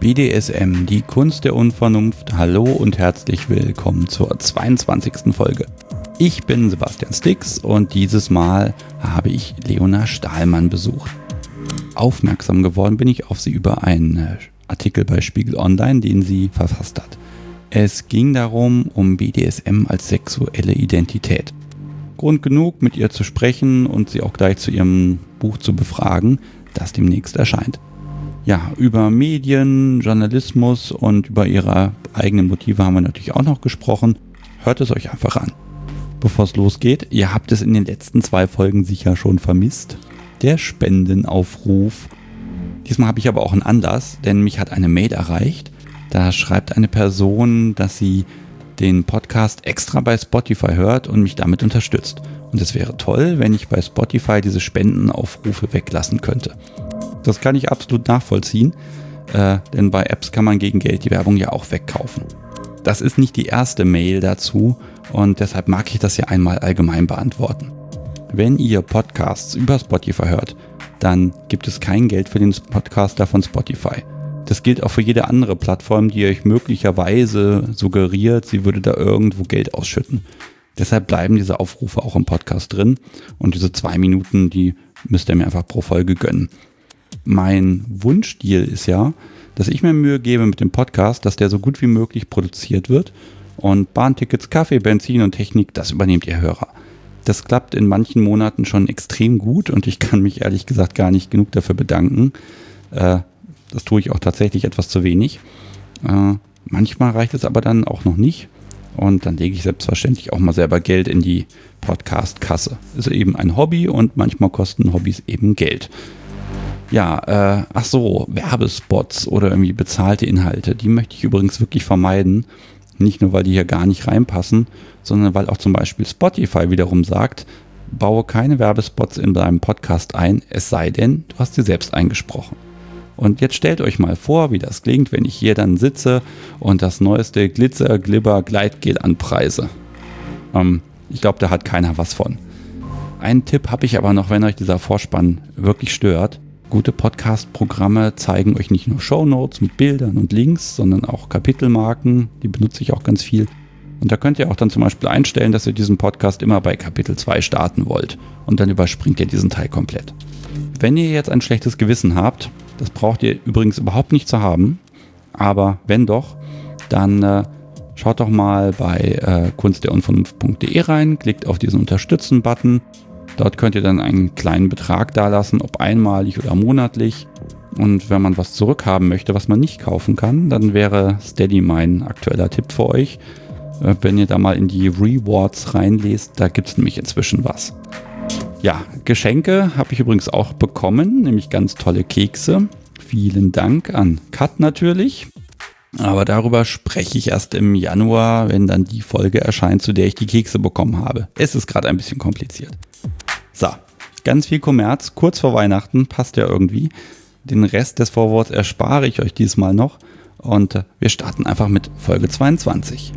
BDSM, die Kunst der Unvernunft. Hallo und herzlich willkommen zur 22. Folge. Ich bin Sebastian Stix und dieses Mal habe ich Leona Stahlmann besucht. Aufmerksam geworden bin ich auf sie über einen Artikel bei Spiegel Online, den sie verfasst hat. Es ging darum, um BDSM als sexuelle Identität. Grund genug, mit ihr zu sprechen und sie auch gleich zu ihrem Buch zu befragen, das demnächst erscheint. Ja, über Medien, Journalismus und über ihre eigenen Motive haben wir natürlich auch noch gesprochen. Hört es euch einfach an. Bevor es losgeht, ihr habt es in den letzten 2 Folgen sicher schon vermisst. Der Spendenaufruf. Diesmal habe ich aber auch einen Anlass, denn mich hat eine Mail erreicht. Da schreibt eine Person, dass sie den Podcast extra bei Spotify hört und mich damit unterstützt. Und es wäre toll, wenn ich bei Spotify diese Spendenaufrufe weglassen könnte. Das kann ich absolut nachvollziehen, denn bei Apps kann man gegen Geld die Werbung ja auch wegkaufen. Das ist nicht die erste Mail dazu und deshalb mag ich das ja einmal allgemein beantworten. Wenn ihr Podcasts über Spotify hört, dann gibt es kein Geld für den Podcaster von Spotify. Das gilt auch für jede andere Plattform, die euch möglicherweise suggeriert, sie würde da irgendwo Geld ausschütten. Deshalb bleiben diese Aufrufe auch im Podcast drin und diese 2 Minuten, die müsst ihr mir einfach pro Folge gönnen. Mein Wunschstil ist ja, dass ich mir Mühe gebe mit dem Podcast, dass der so gut wie möglich produziert wird und Bahntickets, Kaffee, Benzin und Technik, das übernehmt ihr Hörer. Das klappt in manchen Monaten schon extrem gut und ich kann mich ehrlich gesagt gar nicht genug dafür bedanken. Das tue ich auch tatsächlich etwas zu wenig. Manchmal reicht es aber dann auch noch nicht und dann lege ich selbstverständlich auch mal selber Geld in die Podcast-Kasse. Ist eben ein Hobby und manchmal kosten Hobbys eben Geld. Ja, Werbespots oder irgendwie bezahlte Inhalte, die möchte ich übrigens wirklich vermeiden. Nicht nur, weil die hier gar nicht reinpassen, sondern weil auch zum Beispiel Spotify wiederum sagt, baue keine Werbespots in deinem Podcast ein, es sei denn, du hast sie selbst eingesprochen. Und jetzt stellt euch mal vor, wie das klingt, wenn ich hier dann sitze und das neueste Glitzer, Glibber, Gleitgel anpreise. Ich glaube, da hat keiner was von. Einen Tipp habe ich aber noch, wenn euch dieser Vorspann wirklich stört. Gute Podcast-Programme zeigen euch nicht nur Shownotes mit Bildern und Links, sondern auch Kapitelmarken, die benutze ich auch ganz viel. Und da könnt ihr auch dann zum Beispiel einstellen, dass ihr diesen Podcast immer bei Kapitel 2 starten wollt und dann überspringt ihr diesen Teil komplett. Wenn ihr jetzt ein schlechtes Gewissen habt, das braucht ihr übrigens überhaupt nicht zu haben, aber wenn doch, dann schaut doch mal bei kunstderunvernunft.de rein, klickt auf diesen Unterstützen-Button. Dort könnt ihr dann einen kleinen Betrag dalassen, ob einmalig oder monatlich. Und wenn man was zurückhaben möchte, was man nicht kaufen kann, dann wäre Steady mein aktueller Tipp für euch. Wenn ihr da mal in die Rewards reinlest, da gibt es nämlich inzwischen was. Ja, Geschenke habe ich übrigens auch bekommen, nämlich ganz tolle Kekse. Vielen Dank an Kat natürlich. Aber darüber spreche ich erst im Januar, wenn dann die Folge erscheint, zu der ich die Kekse bekommen habe. Es ist gerade ein bisschen kompliziert. So, ganz viel Kommerz, kurz vor Weihnachten, passt ja irgendwie. Den Rest des Vorworts erspare ich euch diesmal noch und wir starten einfach mit Folge 22.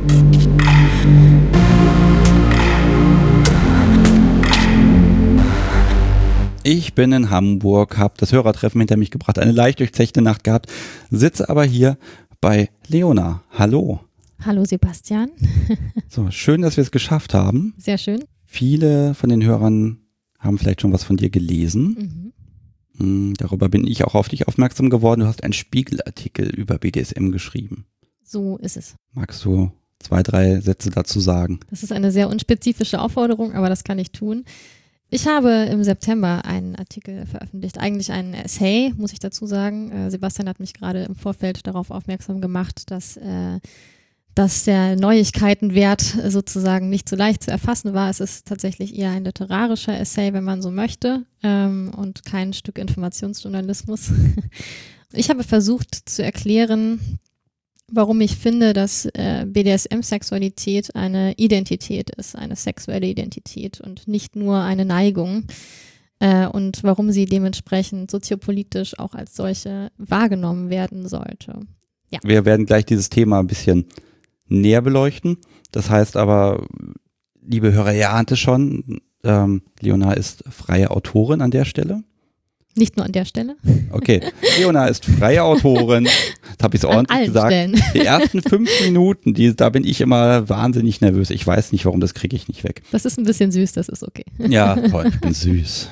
Ich bin in Hamburg, habe das Hörertreffen hinter mich gebracht, eine leicht durchzechte Nacht gehabt, sitze aber hier bei Leona. Hallo. Hallo Sebastian. So, schön, dass wir es geschafft haben. Sehr schön. Viele von den Hörern haben vielleicht schon was von dir gelesen. Darüber bin ich auch auf dich aufmerksam geworden. Du hast einen Spiegelartikel über BDSM geschrieben. So ist es. Magst du 2, 3 Sätze dazu sagen? Das ist eine sehr unspezifische Aufforderung, aber das kann ich tun. Ich habe im September einen Artikel veröffentlicht, eigentlich einen Essay, muss ich dazu sagen. Sebastian hat mich gerade im Vorfeld darauf aufmerksam gemacht, dass der Neuigkeitenwert sozusagen nicht so leicht zu erfassen war. Es ist tatsächlich eher ein literarischer Essay, wenn man so möchte, und kein Stück Informationsjournalismus. Ich habe versucht zu erklären, warum ich finde, dass BDSM-Sexualität eine Identität ist, eine sexuelle Identität und nicht nur eine Neigung, und warum sie dementsprechend soziopolitisch auch als solche wahrgenommen werden sollte. Ja. Wir werden gleich dieses Thema ein bisschen näher beleuchten. Das heißt aber, liebe Hörer, ihr ahnt es schon, Leona ist freie Autorin an der Stelle. Nicht nur an der Stelle. Okay, Leona ist freie Autorin. Jetzt habe ich es ordentlich gesagt. Stellen. Die ersten 5 Minuten, da bin ich immer wahnsinnig nervös. Ich weiß nicht, warum, das kriege ich nicht weg. Das ist ein bisschen süß, das ist okay. Ja, toll, ich bin süß.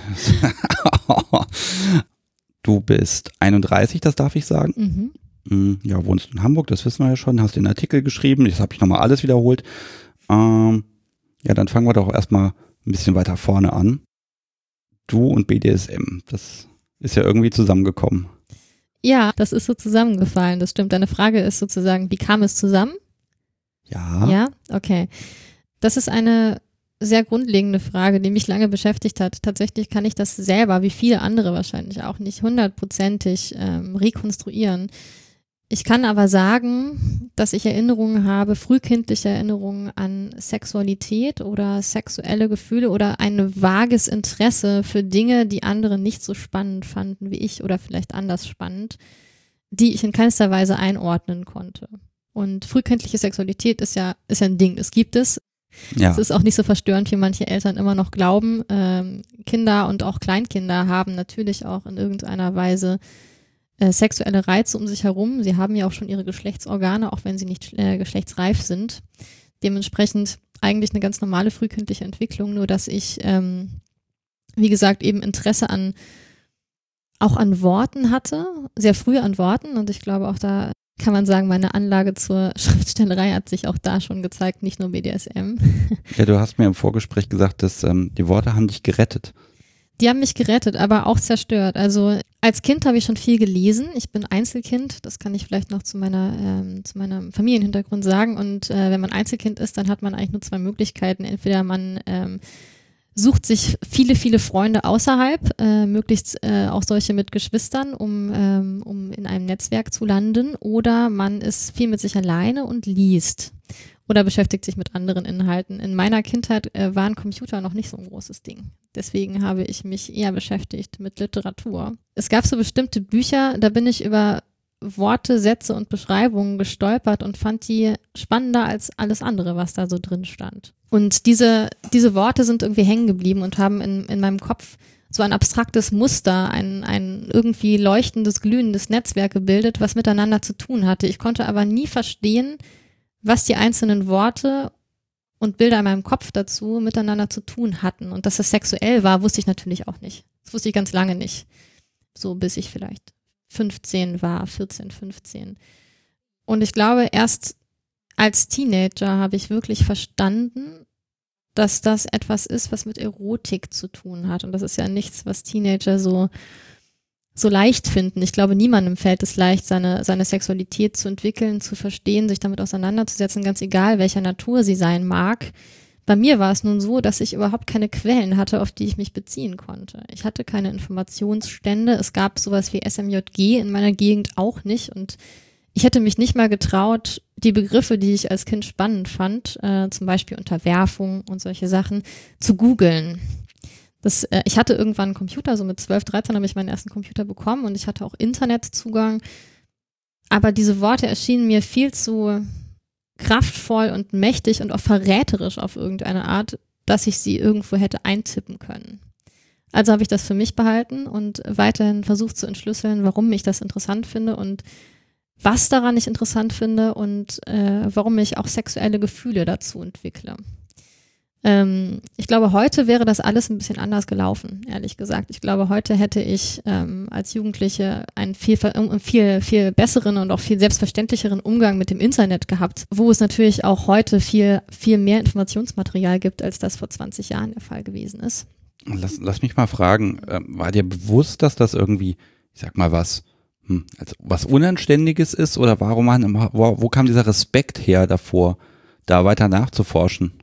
Du bist 31, das darf ich sagen. Ja, wohnst in Hamburg, das wissen wir ja schon. Hast den Artikel geschrieben, jetzt habe ich nochmal alles wiederholt. Ja, dann fangen wir doch erstmal ein bisschen weiter vorne an. Du und BDSM, das ist ja irgendwie zusammengekommen. Ja, das ist so zusammengefallen, das stimmt. Deine Frage ist sozusagen, wie kam es zusammen? Ja. Ja, okay. Das ist eine sehr grundlegende Frage, die mich lange beschäftigt hat. Tatsächlich kann ich das selber, wie viele andere wahrscheinlich auch, nicht 100%ig rekonstruieren. Ich kann aber sagen, dass ich Erinnerungen habe, frühkindliche Erinnerungen an Sexualität oder sexuelle Gefühle oder ein vages Interesse für Dinge, die andere nicht so spannend fanden wie ich oder vielleicht anders spannend, die ich in keinster Weise einordnen konnte. Und frühkindliche Sexualität ist ja ein Ding, das gibt es. Ja. Es ist auch nicht so verstörend, wie manche Eltern immer noch glauben. Kinder und auch Kleinkinder haben natürlich auch in irgendeiner Weise sexuelle Reize um sich herum. Sie haben ja auch schon ihre Geschlechtsorgane, auch wenn sie nicht geschlechtsreif sind. Dementsprechend eigentlich eine ganz normale frühkindliche Entwicklung, nur dass ich, wie gesagt, eben Interesse auch an Worten hatte, sehr früh an Worten, und ich glaube auch da kann man sagen, meine Anlage zur Schriftstellerei hat sich auch da schon gezeigt, nicht nur BDSM. Ja, du hast mir im Vorgespräch gesagt, dass die Worte haben dich gerettet. Die haben mich gerettet, aber auch zerstört. Also als Kind habe ich schon viel gelesen. Ich bin Einzelkind, das kann ich vielleicht noch zu meinem Familienhintergrund sagen. Und wenn man Einzelkind ist, dann hat man eigentlich nur 2 Möglichkeiten. Entweder man sucht sich viele, viele Freunde außerhalb, möglichst auch solche mit Geschwistern, um in einem Netzwerk zu landen, oder man ist viel mit sich alleine und liest oder beschäftigt sich mit anderen Inhalten. In meiner Kindheit waren Computer noch nicht so ein großes Ding. Deswegen habe ich mich eher beschäftigt mit Literatur. Es gab so bestimmte Bücher, da bin ich über Worte, Sätze und Beschreibungen gestolpert und fand die spannender als alles andere, was da so drin stand. Und diese Worte sind irgendwie hängen geblieben und haben in meinem Kopf so ein abstraktes Muster, ein irgendwie leuchtendes, glühendes Netzwerk gebildet, was miteinander zu tun hatte. Ich konnte aber nie verstehen, was die einzelnen Worte und Bilder in meinem Kopf dazu miteinander zu tun hatten. Und dass das sexuell war, wusste ich natürlich auch nicht. Das wusste ich ganz lange nicht. So bis ich vielleicht 15 war, 14, 15. Und ich glaube, erst als Teenager habe ich wirklich verstanden, dass das etwas ist, was mit Erotik zu tun hat. Und das ist ja nichts, was Teenager so leicht finden. Ich glaube, niemandem fällt es leicht, seine Sexualität zu entwickeln, zu verstehen, sich damit auseinanderzusetzen, ganz egal, welcher Natur sie sein mag. Bei mir war es nun so, dass ich überhaupt keine Quellen hatte, auf die ich mich beziehen konnte. Ich hatte keine Informationsstände. Es gab sowas wie SMJG in meiner Gegend auch nicht. Und ich hätte mich nicht mal getraut, die Begriffe, die ich als Kind spannend fand, zum Beispiel Unterwerfung und solche Sachen, zu googeln. Ich hatte irgendwann einen Computer, so mit 12, 13 habe ich meinen ersten Computer bekommen und ich hatte auch Internetzugang. Aber diese Worte erschienen mir viel zu kraftvoll und mächtig und auch verräterisch auf irgendeine Art, dass ich sie irgendwo hätte eintippen können. Also habe ich das für mich behalten und weiterhin versucht zu entschlüsseln, warum ich das interessant finde und was daran ich interessant finde und warum ich auch sexuelle Gefühle dazu entwickle. Ich glaube, heute wäre das alles ein bisschen anders gelaufen, ehrlich gesagt. Ich glaube, heute hätte ich als Jugendliche einen viel besseren und auch viel selbstverständlicheren Umgang mit dem Internet gehabt, wo es natürlich auch heute viel, viel mehr Informationsmaterial gibt, als das vor 20 Jahren der Fall gewesen ist. Lass mich mal fragen, war dir bewusst, dass das irgendwie, ich sag mal, was Unanständiges ist, oder wo kam dieser Respekt her davor, da weiter nachzuforschen?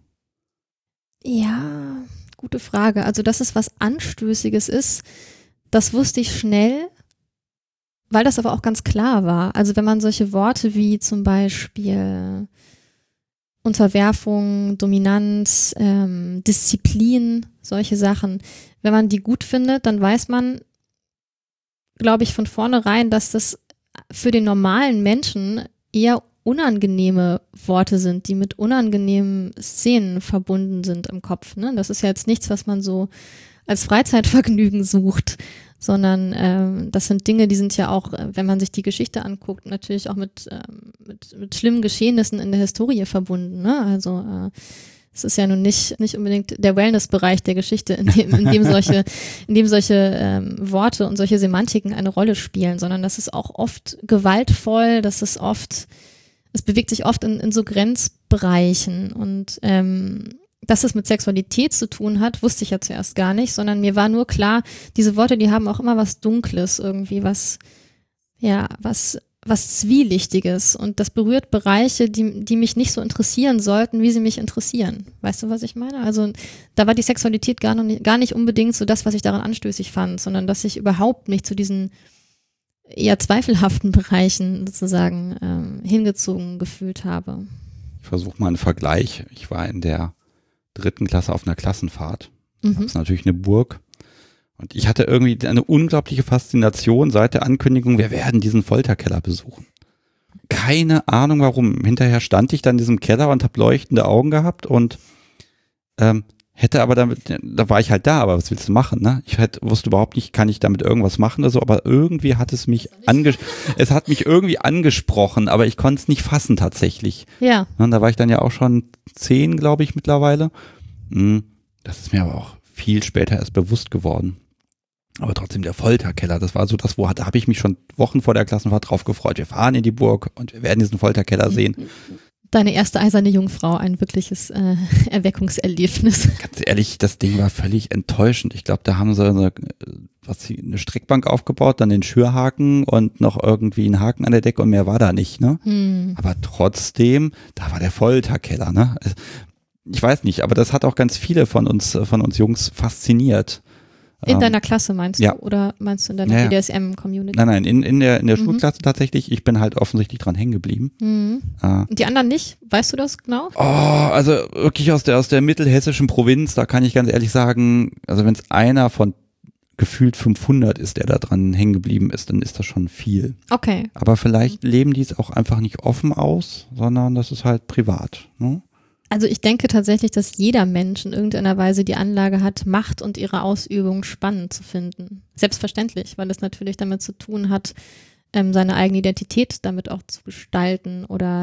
Ja, gute Frage. Also, dass es was Anstößiges ist, das wusste ich schnell, weil das aber auch ganz klar war. Also, wenn man solche Worte wie zum Beispiel Unterwerfung, Dominanz, Disziplin, solche Sachen, wenn man die gut findet, dann weiß man, glaube ich, von vornherein, dass das für den normalen Menschen eher unangenehme Worte sind, die mit unangenehmen Szenen verbunden sind im Kopf. Ne? Das ist ja jetzt nichts, was man so als Freizeitvergnügen sucht, sondern das sind Dinge, die sind ja auch, wenn man sich die Geschichte anguckt, natürlich auch mit schlimmen Geschehnissen in der Historie verbunden. Ne? Also es ist ja nun nicht unbedingt der Wellness-Bereich der Geschichte, in dem solche Worte und solche Semantiken eine Rolle spielen, sondern das ist auch oft gewaltvoll, es bewegt sich oft in so Grenzbereichen und dass es mit Sexualität zu tun hat, wusste ich ja zuerst gar nicht, sondern mir war nur klar, diese Worte, die haben auch immer was Dunkles irgendwie, was Zwielichtiges und das berührt Bereiche, die mich nicht so interessieren sollten, wie sie mich interessieren. Weißt du, was ich meine? Also da war die Sexualität gar nicht unbedingt so das, was ich daran anstößig fand, sondern dass ich überhaupt nicht zu diesen eher zweifelhaften Bereichen sozusagen hingezogen gefühlt habe. Ich versuche mal einen Vergleich. Ich war in der 3. Klasse auf einer Klassenfahrt. Das ist natürlich eine Burg. Und ich hatte irgendwie eine unglaubliche Faszination seit der Ankündigung, wir werden diesen Folterkeller besuchen. Keine Ahnung warum. Hinterher stand ich dann in diesem Keller und habe leuchtende Augen gehabt und hätte aber da war ich halt da, aber was willst du machen, ne? Ich wusste überhaupt nicht, kann ich damit irgendwas machen oder so, aber irgendwie hat es mich irgendwie angesprochen, aber ich konnte es nicht fassen tatsächlich. Ja. Und da war ich dann ja auch schon 10, glaube ich, mittlerweile. Das ist mir aber auch viel später erst bewusst geworden. Aber trotzdem der Folterkeller, das war so das, da habe ich mich schon Wochen vor der Klassenfahrt drauf gefreut. Wir fahren in die Burg und wir werden diesen Folterkeller sehen. Deine erste eiserne Jungfrau, ein wirkliches Erweckungserlebnis. Ganz ehrlich, das Ding war völlig enttäuschend. Ich glaube, da haben sie eine Streckbank aufgebaut, dann den Schürhaken und noch irgendwie einen Haken an der Decke und mehr war da nicht, ne? Aber trotzdem, da war der Folterkeller, ne? Ich weiß nicht, aber das hat auch ganz viele von uns Jungs fasziniert. In deiner Klasse meinst du? Ja. Oder meinst du in deiner BDSM-Community? Nein, in der Schulklasse tatsächlich. Ich bin halt offensichtlich dran hängen geblieben. Und die anderen nicht? Weißt du das genau? Oh, also wirklich aus der mittelhessischen Provinz, da kann ich ganz ehrlich sagen, also wenn es einer von gefühlt 500 ist, der da dran hängen geblieben ist, dann ist das schon viel. Okay. Aber vielleicht leben die es auch einfach nicht offen aus, sondern das ist halt privat, ne? Also ich denke tatsächlich, dass jeder Mensch in irgendeiner Weise die Anlage hat, Macht und ihre Ausübung spannend zu finden. Selbstverständlich, weil es natürlich damit zu tun hat, seine eigene Identität damit auch zu gestalten oder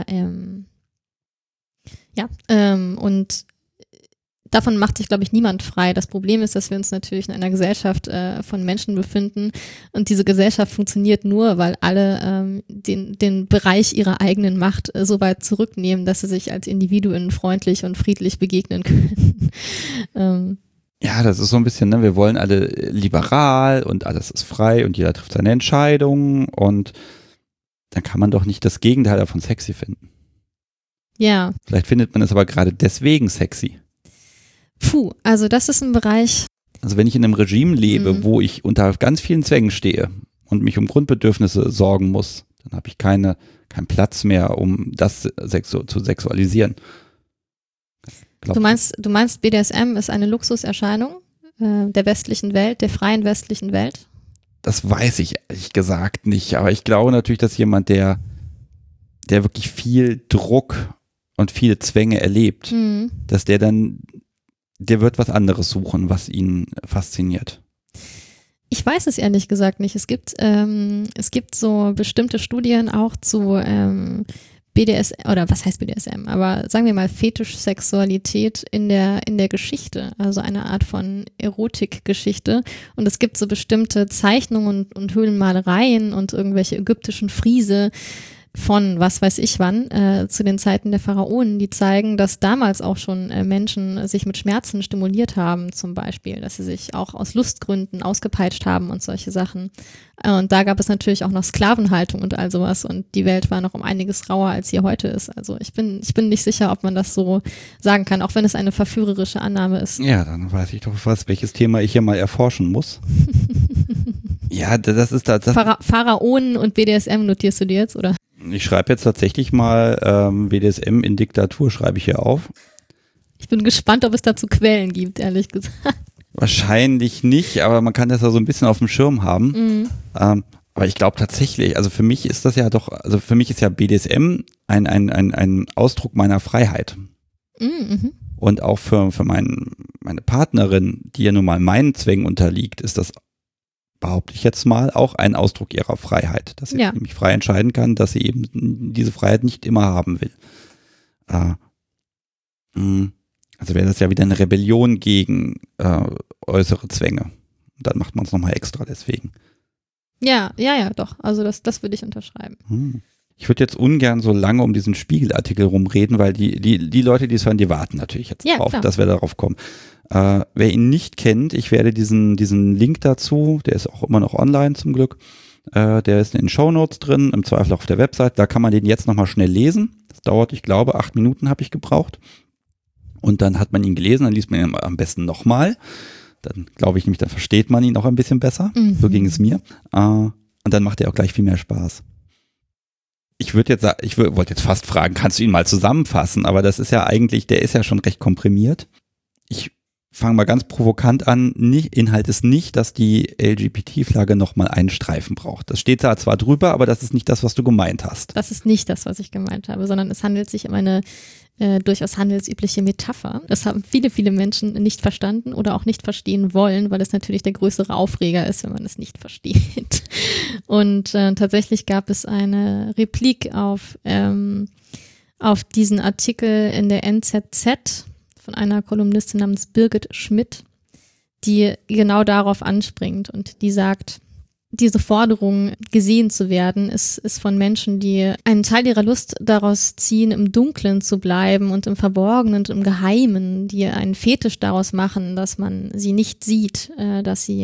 und davon macht sich, glaube ich, niemand frei. Das Problem ist, dass wir uns natürlich in einer Gesellschaft von Menschen befinden und diese Gesellschaft funktioniert nur, weil alle den Bereich ihrer eigenen Macht so weit zurücknehmen, dass sie sich als Individuen freundlich und friedlich begegnen können. Ja, das ist so ein bisschen, ne, wir wollen alle liberal und alles ist frei und jeder trifft seine Entscheidungen und dann kann man doch nicht das Gegenteil davon sexy finden. Ja. Vielleicht findet man es aber gerade deswegen sexy. Also das ist ein Bereich. Also wenn ich in einem Regime lebe, wo ich unter ganz vielen Zwängen stehe und mich um Grundbedürfnisse sorgen muss, dann habe ich keinen Platz mehr, um das zu sexualisieren. Du meinst, BDSM ist eine Luxuserscheinung der westlichen Welt, der freien westlichen Welt? Das weiß ich ehrlich gesagt nicht, aber ich glaube natürlich, dass jemand, der wirklich viel Druck und viele Zwänge erlebt, dass der wird was anderes suchen, was ihn fasziniert. Ich weiß es ehrlich gesagt nicht. Es gibt so bestimmte Studien auch zu BDSM, oder was heißt BDSM, aber sagen wir mal Fetischsexualität in der Geschichte, also eine Art von Erotikgeschichte. Und es gibt so bestimmte Zeichnungen und Höhlenmalereien und irgendwelche ägyptischen Friese von was weiß ich wann, zu den Zeiten der Pharaonen, die zeigen, dass damals auch schon Menschen sich mit Schmerzen stimuliert haben, zum Beispiel, dass sie sich auch aus Lustgründen ausgepeitscht haben und solche Sachen. Und da gab es natürlich auch noch Sklavenhaltung und all sowas und die Welt war noch um einiges rauer, als sie heute ist. Also ich bin nicht sicher, ob man das so sagen kann, auch wenn es eine verführerische Annahme ist. Ja, dann weiß ich doch welches Thema ich hier mal erforschen muss. Ja, das ist das. Pharaonen und BDSM notierst du dir jetzt, oder? Ich schreibe jetzt tatsächlich mal BDSM in Diktatur, schreibe ich hier auf. Ich bin gespannt, ob es dazu Quellen gibt, ehrlich gesagt. Wahrscheinlich nicht, aber man kann das ja so ein bisschen auf dem Schirm haben. Aber ich glaube tatsächlich, also für mich ist das ja doch, also für mich ist ja BDSM ein Ausdruck meiner Freiheit. Und auch für meine Partnerin, die ja nun mal meinen Zwängen unterliegt, ist das behaupte ich jetzt mal, auch ein Ausdruck ihrer Freiheit, dass sie nämlich frei entscheiden kann, dass sie eben diese Freiheit nicht immer haben will. Also wäre das ja wieder eine Rebellion gegen äußere Zwänge. Und dann macht man es nochmal extra deswegen. Ja, doch. Also das würde ich unterschreiben. Ich würde jetzt ungern so lange um diesen Spiegelartikel rumreden, weil die Leute, die es hören, die warten natürlich jetzt drauf, dass wir darauf kommen. Wer ihn nicht kennt, ich werde diesen Link dazu, der ist auch immer noch online zum Glück, der ist in den Shownotes drin, im Zweifel auf der Website, da kann man den jetzt nochmal schnell lesen. Das dauert, ich glaube, 8 Minuten habe ich gebraucht. Und dann hat man ihn gelesen, dann liest man ihn am besten nochmal. Dann glaube ich nämlich, dann versteht man ihn auch ein bisschen besser. So ging es mir. Und dann macht er auch gleich viel mehr Spaß. Ich wollte jetzt fast fragen, kannst du ihn mal zusammenfassen? Aber das ist ja eigentlich, der ist ja schon recht komprimiert. Ich fange mal ganz provokant an. Inhalt ist nicht, dass die LGBT-Flagge nochmal einen Streifen braucht. Das steht da zwar drüber, aber das ist nicht das, was du gemeint hast. Das ist nicht das, was ich gemeint habe, sondern es handelt sich um eine durchaus handelsübliche Metapher. Das haben viele, viele Menschen nicht verstanden oder auch nicht verstehen wollen, weil es natürlich der größere Aufreger ist, wenn man es nicht versteht. Und tatsächlich gab es eine Replik auf diesen Artikel in der NZZ von einer Kolumnistin namens Birgit Schmidt, die genau darauf anspringt und die sagt, diese Forderung, gesehen zu werden, ist von Menschen, die einen Teil ihrer Lust daraus ziehen, im Dunklen zu bleiben und im Verborgenen und im Geheimen, die einen Fetisch daraus machen, dass man sie nicht sieht, dass sie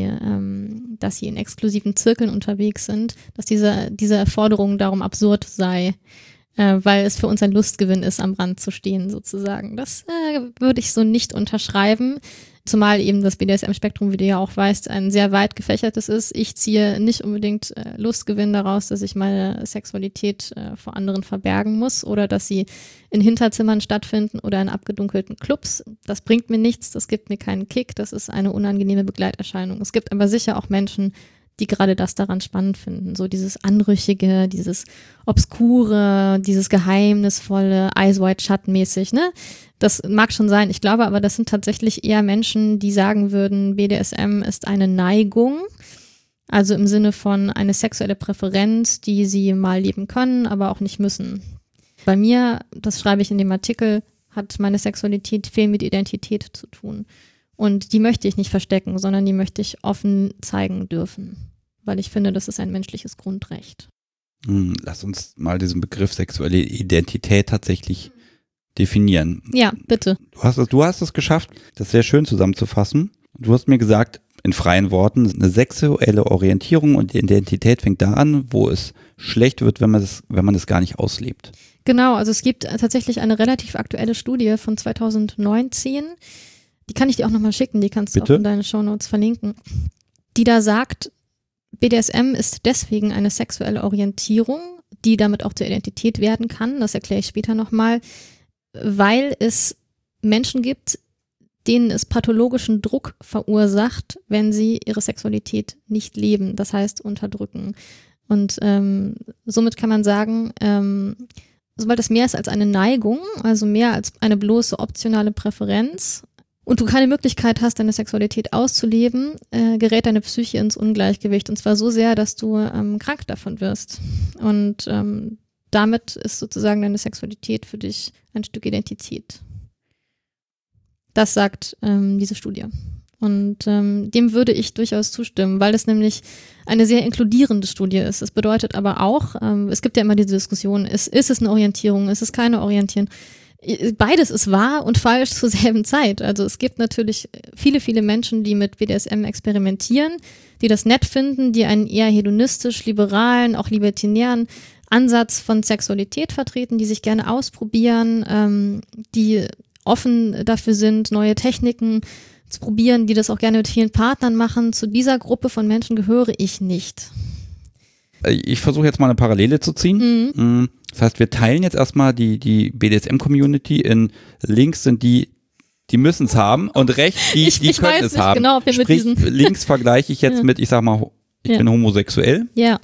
in exklusiven Zirkeln unterwegs sind, dass diese Forderung darum absurd sei, weil es für uns ein Lustgewinn ist, am Rand zu stehen sozusagen. Das würde ich so nicht unterschreiben. Zumal eben das BDSM-Spektrum, wie du ja auch weißt, ein sehr weit gefächertes ist. Ich ziehe nicht unbedingt Lustgewinn daraus, dass ich meine Sexualität vor anderen verbergen muss oder dass sie in Hinterzimmern stattfinden oder in abgedunkelten Clubs. Das bringt mir nichts, das gibt mir keinen Kick, das ist eine unangenehme Begleiterscheinung. Es gibt aber sicher auch Menschen, die gerade das daran spannend finden. So dieses Anrüchige, dieses Obskure, dieses Geheimnisvolle, Eyes Wide Shut mäßig, ne? Das mag schon sein. Ich glaube aber, das sind tatsächlich eher Menschen, die sagen würden, BDSM ist eine Neigung. Also im Sinne von eine sexuelle Präferenz, die sie mal leben können, aber auch nicht müssen. Bei mir, das schreibe ich in dem Artikel, hat meine Sexualität viel mit Identität zu tun. Und die möchte ich nicht verstecken, sondern die möchte ich offen zeigen dürfen. Weil ich finde, das ist ein menschliches Grundrecht. Lass uns mal diesen Begriff sexuelle Identität tatsächlich definieren. Ja, bitte. Du hast es geschafft, das sehr schön zusammenzufassen. Du hast mir gesagt, in freien Worten, eine sexuelle Orientierung und Identität fängt da an, wo es schlecht wird, wenn man es gar nicht auslebt. Genau, also es gibt tatsächlich eine relativ aktuelle Studie von 2019, die kann ich dir auch nochmal schicken, die kannst du auch in deine Shownotes verlinken, die da sagt, BDSM ist deswegen eine sexuelle Orientierung, die damit auch zur Identität werden kann, das erkläre ich später nochmal, weil es Menschen gibt, denen es pathologischen Druck verursacht, wenn sie ihre Sexualität nicht leben, das heißt unterdrücken. Und somit kann man sagen, sobald es mehr ist als eine Neigung, also mehr als eine bloße optionale Präferenz und du keine Möglichkeit hast, deine Sexualität auszuleben, gerät deine Psyche ins Ungleichgewicht und zwar so sehr, dass du krank davon wirst. Und damit ist sozusagen deine Sexualität für dich ein Stück Identität. Das sagt diese Studie. Und dem würde ich durchaus zustimmen, weil es nämlich eine sehr inkludierende Studie ist. Es bedeutet aber auch, es gibt ja immer diese Diskussion, ist es eine Orientierung, ist es keine Orientierung? Beides ist wahr und falsch zur selben Zeit. Also es gibt natürlich viele, viele Menschen, die mit BDSM experimentieren, die das nett finden, die einen eher hedonistisch, liberalen, auch libertinären Ansatz von Sexualität vertreten, die sich gerne ausprobieren, die offen dafür sind, neue Techniken zu probieren, die das auch gerne mit vielen Partnern machen. Zu dieser Gruppe von Menschen gehöre ich nicht. Ich versuche jetzt mal eine Parallele zu ziehen. Das heißt, wir teilen jetzt erstmal die BDSM-Community in links sind die müssen es haben und rechts die können es haben. Genau, sprich, links vergleiche ich jetzt mit, ich sag mal, ich bin homosexuell. Ja.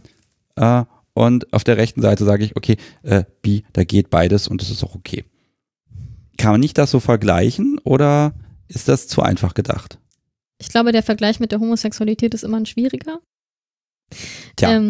Und auf der rechten Seite sage ich, okay, bi, da geht beides und das ist auch okay. Kann man nicht das so vergleichen oder ist das zu einfach gedacht? Ich glaube, der Vergleich mit der Homosexualität ist immer ein schwieriger. Tja.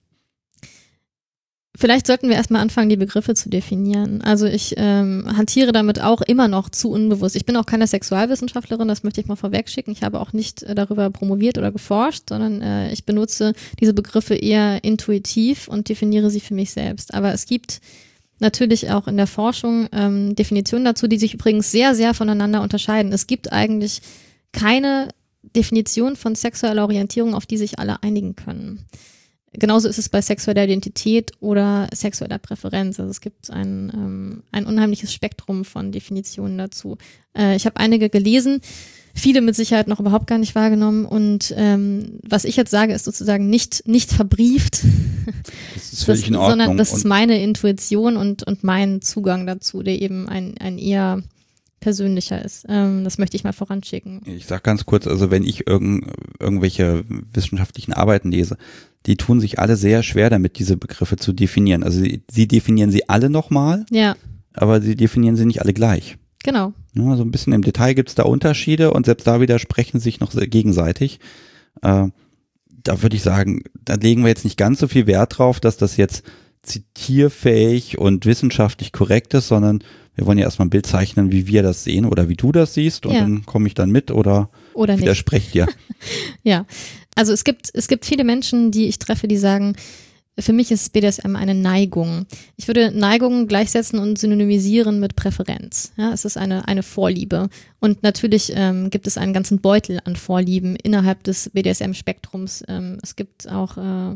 Vielleicht sollten wir erstmal anfangen, die Begriffe zu definieren. Also ich hantiere damit auch immer noch zu unbewusst. Ich bin auch keine Sexualwissenschaftlerin, das möchte ich mal vorwegschicken. Ich habe auch nicht darüber promoviert oder geforscht, sondern ich benutze diese Begriffe eher intuitiv und definiere sie für mich selbst. Aber es gibt natürlich auch in der Forschung Definitionen dazu, die sich übrigens sehr, sehr voneinander unterscheiden. Es gibt eigentlich keine Definition von sexueller Orientierung, auf die sich alle einigen können. Genauso ist es bei sexueller Identität oder sexueller Präferenz. Also es gibt ein unheimliches Spektrum von Definitionen dazu. Ich habe einige gelesen, viele mit Sicherheit noch überhaupt gar nicht wahrgenommen. Und was ich jetzt sage, ist sozusagen nicht verbrieft. Das ist völlig in Ordnung. Sondern das ist meine Intuition und mein Zugang dazu, der eben ein eher persönlicher ist. Das möchte ich mal voranschicken. Ich sage ganz kurz, also wenn ich irgendwelche wissenschaftlichen Arbeiten lese, die tun sich alle sehr schwer damit, diese Begriffe zu definieren. Also sie definieren sie alle nochmal, ja, aber sie definieren sie nicht alle gleich. Genau. Ja, so ein bisschen im Detail gibt es da Unterschiede und selbst da widersprechen sich noch gegenseitig. Da würde ich sagen, da legen wir jetzt nicht ganz so viel Wert drauf, dass das jetzt zitierfähig und wissenschaftlich korrekt ist, sondern wir wollen ja erstmal ein Bild zeichnen, wie wir das sehen oder wie du das siehst und dann komme ich dann mit oder widerspreche dir. Ja, also es gibt viele Menschen, die ich treffe, die sagen, für mich ist BDSM eine Neigung. Ich würde Neigung gleichsetzen und synonymisieren mit Präferenz. Ja, es ist eine Vorliebe. Und natürlich gibt es einen ganzen Beutel an Vorlieben innerhalb des BDSM-Spektrums. Es gibt auch,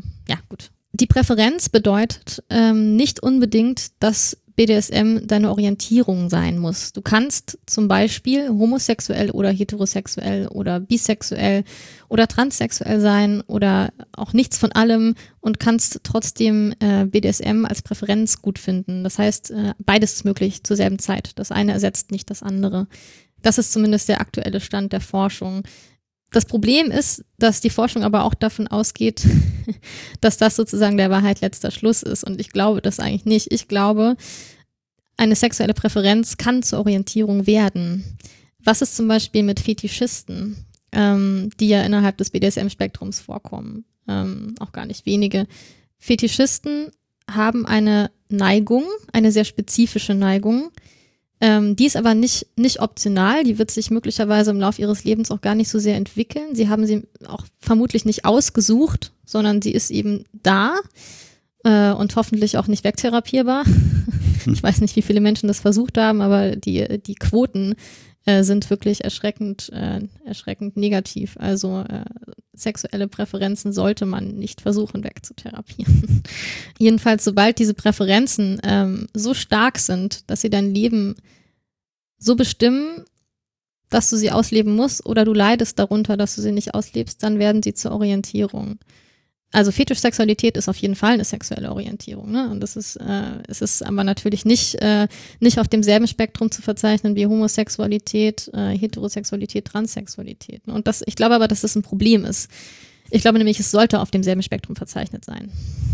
Die Präferenz bedeutet nicht unbedingt, dass BDSM deine Orientierung sein muss. Du kannst zum Beispiel homosexuell oder heterosexuell oder bisexuell oder transsexuell sein oder auch nichts von allem und kannst trotzdem BDSM als Präferenz gut finden. Das heißt, beides ist möglich zur selben Zeit. Das eine ersetzt nicht das andere. Das ist zumindest der aktuelle Stand der Forschung. Das Problem ist, dass die Forschung aber auch davon ausgeht, dass das sozusagen der Wahrheit letzter Schluss ist. Und ich glaube das eigentlich nicht. Ich glaube, eine sexuelle Präferenz kann zur Orientierung werden. Was ist zum Beispiel mit Fetischisten, die ja innerhalb des BDSM-Spektrums vorkommen? Auch gar nicht wenige. Fetischisten haben eine Neigung, eine sehr spezifische Neigung. Die ist aber nicht optional, die wird sich möglicherweise im Laufe ihres Lebens auch gar nicht so sehr entwickeln. Sie haben sie auch vermutlich nicht ausgesucht, sondern sie ist eben da und hoffentlich auch nicht wegtherapierbar. Ich weiß nicht, wie viele Menschen das versucht haben, aber die Quoten sind wirklich erschreckend negativ. Also sexuelle Präferenzen sollte man nicht versuchen wegzutherapieren. Jedenfalls, sobald diese Präferenzen so stark sind, dass sie dein Leben so bestimmen, dass du sie ausleben musst oder du leidest darunter, dass du sie nicht auslebst, dann werden sie zur Orientierung. Also Fetischsexualität ist auf jeden Fall eine sexuelle Orientierung, ne? Und es ist aber natürlich nicht auf demselben Spektrum zu verzeichnen wie Homosexualität, Heterosexualität, Transsexualität. Und ich glaube aber, dass das ein Problem ist. Ich glaube nämlich, es sollte auf demselben Spektrum verzeichnet sein.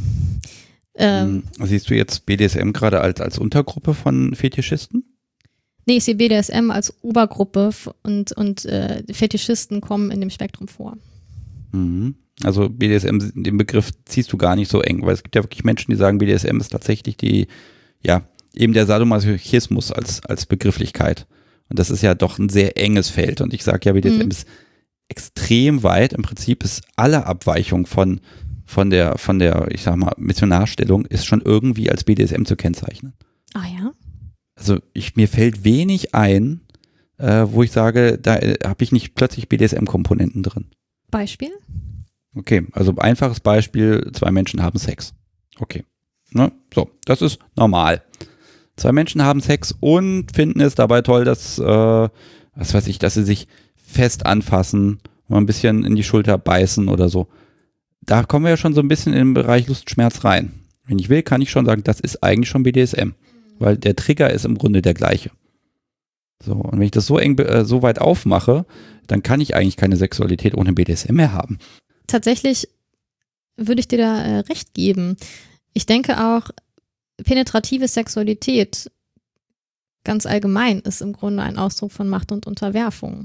Siehst du jetzt BDSM gerade als Untergruppe von Fetischisten? Nee, ich sehe BDSM als Obergruppe und Fetischisten kommen in dem Spektrum vor. Mhm. Also BDSM, den Begriff ziehst du gar nicht so eng, weil es gibt ja wirklich Menschen, die sagen, BDSM ist tatsächlich eben der Sadomasochismus als Begrifflichkeit. Und das ist ja doch ein sehr enges Feld. Und ich sage ja, BDSM ist extrem weit. Im Prinzip ist alle Abweichung von der, ich sag mal, Missionarstellung ist schon irgendwie als BDSM zu kennzeichnen. Ah ja? Also mir fällt wenig ein, wo ich sage, da habe ich nicht plötzlich BDSM-Komponenten drin. Beispiel? Okay, also einfaches Beispiel, 2 Menschen haben Sex. Okay, ne? So, das ist normal. 2 Menschen haben Sex und finden es dabei toll, dass, dass sie sich fest anfassen, mal ein bisschen in die Schulter beißen oder so. Da kommen wir ja schon so ein bisschen in den Bereich Lustschmerz rein. Wenn ich will, kann ich schon sagen, das ist eigentlich schon BDSM, weil der Trigger ist im Grunde der gleiche. So, und wenn ich das so weit aufmache, dann kann ich eigentlich keine Sexualität ohne BDSM mehr haben. Tatsächlich würde ich dir da recht geben. Ich denke auch, penetrative Sexualität ganz allgemein ist im Grunde ein Ausdruck von Macht und Unterwerfung.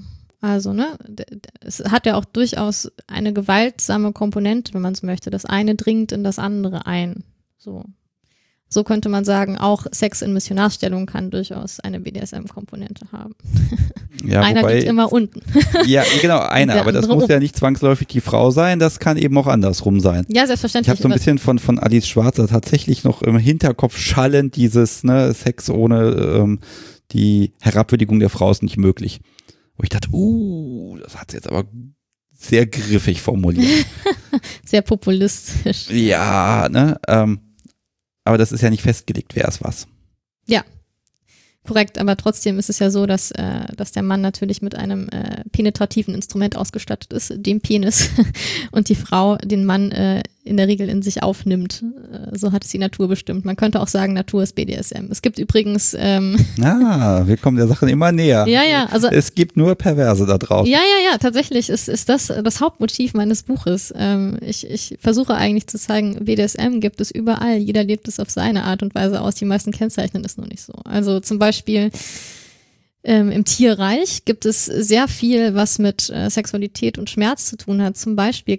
Also, ne, es hat ja auch durchaus eine gewaltsame Komponente, wenn man es möchte. Das eine dringt in das andere ein. So könnte man sagen, auch Sex in Missionarsstellung kann durchaus eine BDSM-Komponente haben. Ja, einer wobei, liegt immer unten. Ja, genau, einer, aber das muss ja nicht zwangsläufig die Frau sein, das kann eben auch andersrum sein. Ja, selbstverständlich. Ich habe so ein bisschen von Alice Schwarzer tatsächlich noch im Hinterkopf schallend dieses, ne, Sex ohne die Herabwürdigung der Frau ist nicht möglich. Wo ich dachte, das hat sie jetzt aber sehr griffig formuliert. Sehr populistisch. Ja, ne, aber das ist ja nicht festgelegt, wer ist was. Ja, korrekt, aber trotzdem ist es ja so, dass der Mann natürlich mit einem penetrativen Instrument ausgestattet ist, dem Penis, und die Frau den Mann in der Regel in sich aufnimmt. So hat es die Natur bestimmt. Man könnte auch sagen, Natur ist BDSM. Es gibt übrigens wir kommen der Sache immer näher. Ja, also es gibt nur Perverse da draußen. Ja, tatsächlich ist das Hauptmotiv meines Buches. Ich versuche eigentlich zu zeigen, BDSM gibt es überall. Jeder lebt es auf seine Art und Weise aus. Die meisten kennzeichnen es nur nicht so. Also zum Beispiel im Tierreich gibt es sehr viel, was mit Sexualität und Schmerz zu tun hat. Zum Beispiel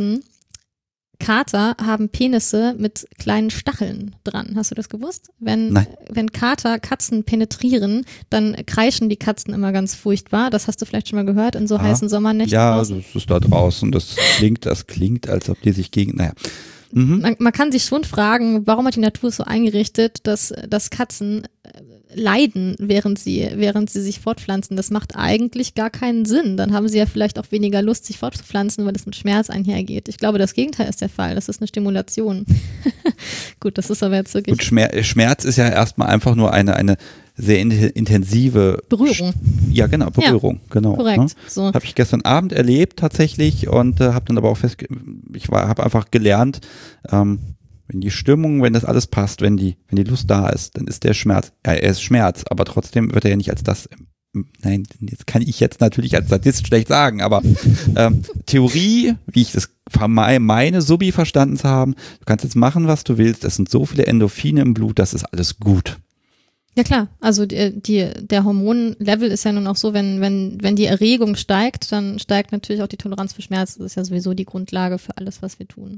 Kater haben Penisse mit kleinen Stacheln dran. Hast du das gewusst? Wenn Kater Katzen penetrieren, dann kreischen die Katzen immer ganz furchtbar. Das hast du vielleicht schon mal gehört in so heißen Sommernächten. Ja, das ist da draußen. Das klingt, als ob die sich gegen, Man kann sich schon fragen, warum hat die Natur es so eingerichtet, dass Katzen leiden, während sie sich fortpflanzen. Das macht eigentlich gar keinen Sinn. Dann haben sie ja vielleicht auch weniger Lust, sich fortzupflanzen, weil es mit Schmerz einhergeht. Ich glaube, das Gegenteil ist der Fall. Das ist eine Stimulation. Gut, das ist aber jetzt wirklich... Gut, Schmerz ist ja erstmal einfach nur eine sehr intensive Berührung. Ja, genau, Berührung, ja, genau. Korrekt. Ne? So. Habe ich gestern Abend erlebt tatsächlich und habe dann aber auch habe einfach gelernt, wenn die Stimmung, wenn das alles passt, wenn die Lust da ist, dann ist der Schmerz, er ist Schmerz, aber trotzdem wird er ja nicht als das, nein, jetzt kann ich jetzt natürlich als Sadist schlecht sagen, aber Theorie, wie ich das meine Subi verstanden zu haben, du kannst jetzt machen, was du willst, es sind so viele Endorphine im Blut, das ist alles gut. Ja klar, also der Hormonlevel ist ja nun auch so, wenn die Erregung steigt, dann steigt natürlich auch die Toleranz für Schmerz. Das ist ja sowieso die Grundlage für alles, was wir tun.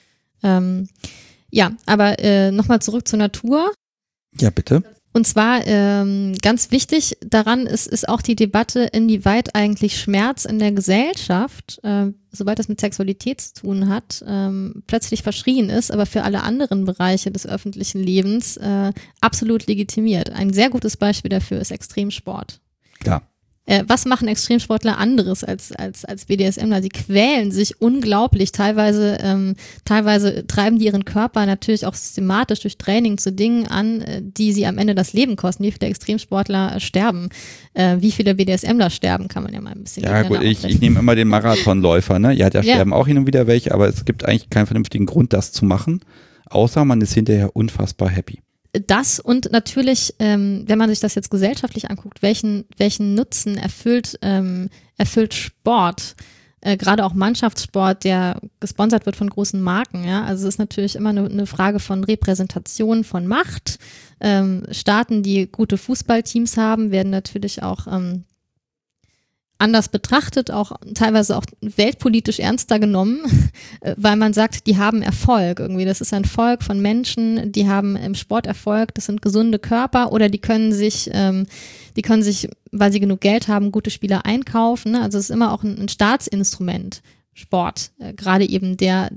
Ja, aber nochmal zurück zur Natur. Ja, bitte. Und zwar ganz wichtig daran ist auch die Debatte, inwieweit eigentlich Schmerz in der Gesellschaft, sobald das mit Sexualität zu tun hat, plötzlich verschrien ist, aber für alle anderen Bereiche des öffentlichen Lebens absolut legitimiert. Ein sehr gutes Beispiel dafür ist Extremsport. Klar. Was machen Extremsportler anderes als BDSMler? Sie quälen sich unglaublich. Teilweise treiben die ihren Körper natürlich auch systematisch durch Training zu Dingen an, die sie am Ende das Leben kosten. Wie viele Extremsportler sterben? Wie viele BDSMler sterben, kann man ja mal ein bisschen Ja gut, ich nehme immer den Marathonläufer, ne? Ja, da sterben auch hin und wieder welche, aber es gibt eigentlich keinen vernünftigen Grund, das zu machen, außer man ist hinterher unfassbar happy. Das und natürlich, wenn man sich das jetzt gesellschaftlich anguckt, welchen Nutzen erfüllt Sport, gerade auch Mannschaftssport, der gesponsert wird von großen Marken, ja, also es ist natürlich immer eine Frage von Repräsentation, von Macht. Staaten, die gute Fußballteams haben, werden natürlich auch anders betrachtet, auch teilweise auch weltpolitisch ernster genommen, weil man sagt, die haben Erfolg irgendwie. Das ist ein Volk von Menschen, die haben im Sport Erfolg, das sind gesunde Körper oder die können sich, weil sie genug Geld haben, gute Spieler einkaufen. Ne? Also es ist immer auch ein Staatsinstrument. Sport, gerade eben der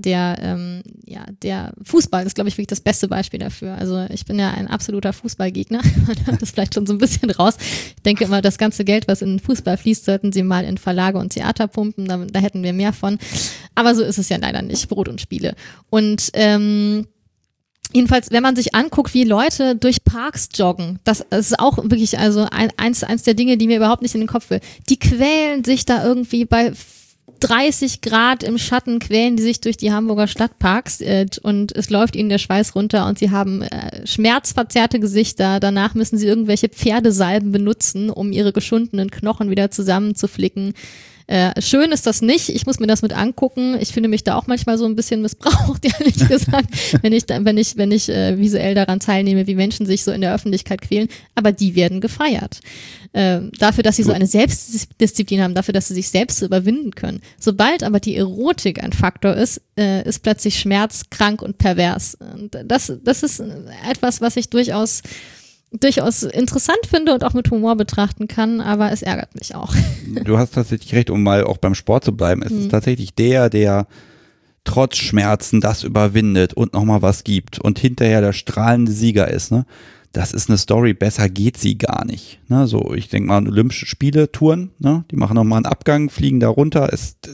Fußball ist, glaube ich, wirklich das beste Beispiel dafür. Also ich bin ja ein absoluter Fußballgegner, man hört das vielleicht schon so ein bisschen raus. Ich denke immer, das ganze Geld, was in den Fußball fließt, sollten sie mal in Verlage und Theater pumpen, da hätten wir mehr von. Aber so ist es ja leider nicht, Brot und Spiele. Und jedenfalls, wenn man sich anguckt, wie Leute durch Parks joggen, das ist auch wirklich also eins der Dinge, die mir überhaupt nicht in den Kopf will. Die quälen sich da irgendwie bei 30 Grad im Schatten, quälen die sich durch die Hamburger Stadtparks und es läuft ihnen der Schweiß runter und sie haben schmerzverzerrte Gesichter. Danach müssen sie irgendwelche Pferdesalben benutzen, um ihre geschundenen Knochen wieder zusammenzuflicken. Schön ist das nicht. Ich muss mir das mit angucken. Ich finde mich da auch manchmal so ein bisschen missbraucht, ehrlich gesagt, wenn ich visuell daran teilnehme, wie Menschen sich so in der Öffentlichkeit quälen. Aber die werden gefeiert. Dafür, dass sie so eine Selbstdisziplin haben, dafür, dass sie sich selbst überwinden können. Sobald aber die Erotik ein Faktor ist, ist plötzlich Schmerz krank und pervers. Und das ist etwas, was ich durchaus interessant finde und auch mit Humor betrachten kann, aber es ärgert mich auch. Du hast tatsächlich recht, um mal auch beim Sport zu bleiben. Es ist tatsächlich der trotz Schmerzen das überwindet und nochmal was gibt und hinterher der strahlende Sieger ist. Ne? Das ist eine Story, besser geht sie gar nicht. Ne? So, ich denke mal, Olympische Spiele, Touren, ne? Die machen nochmal einen Abgang, fliegen da runter.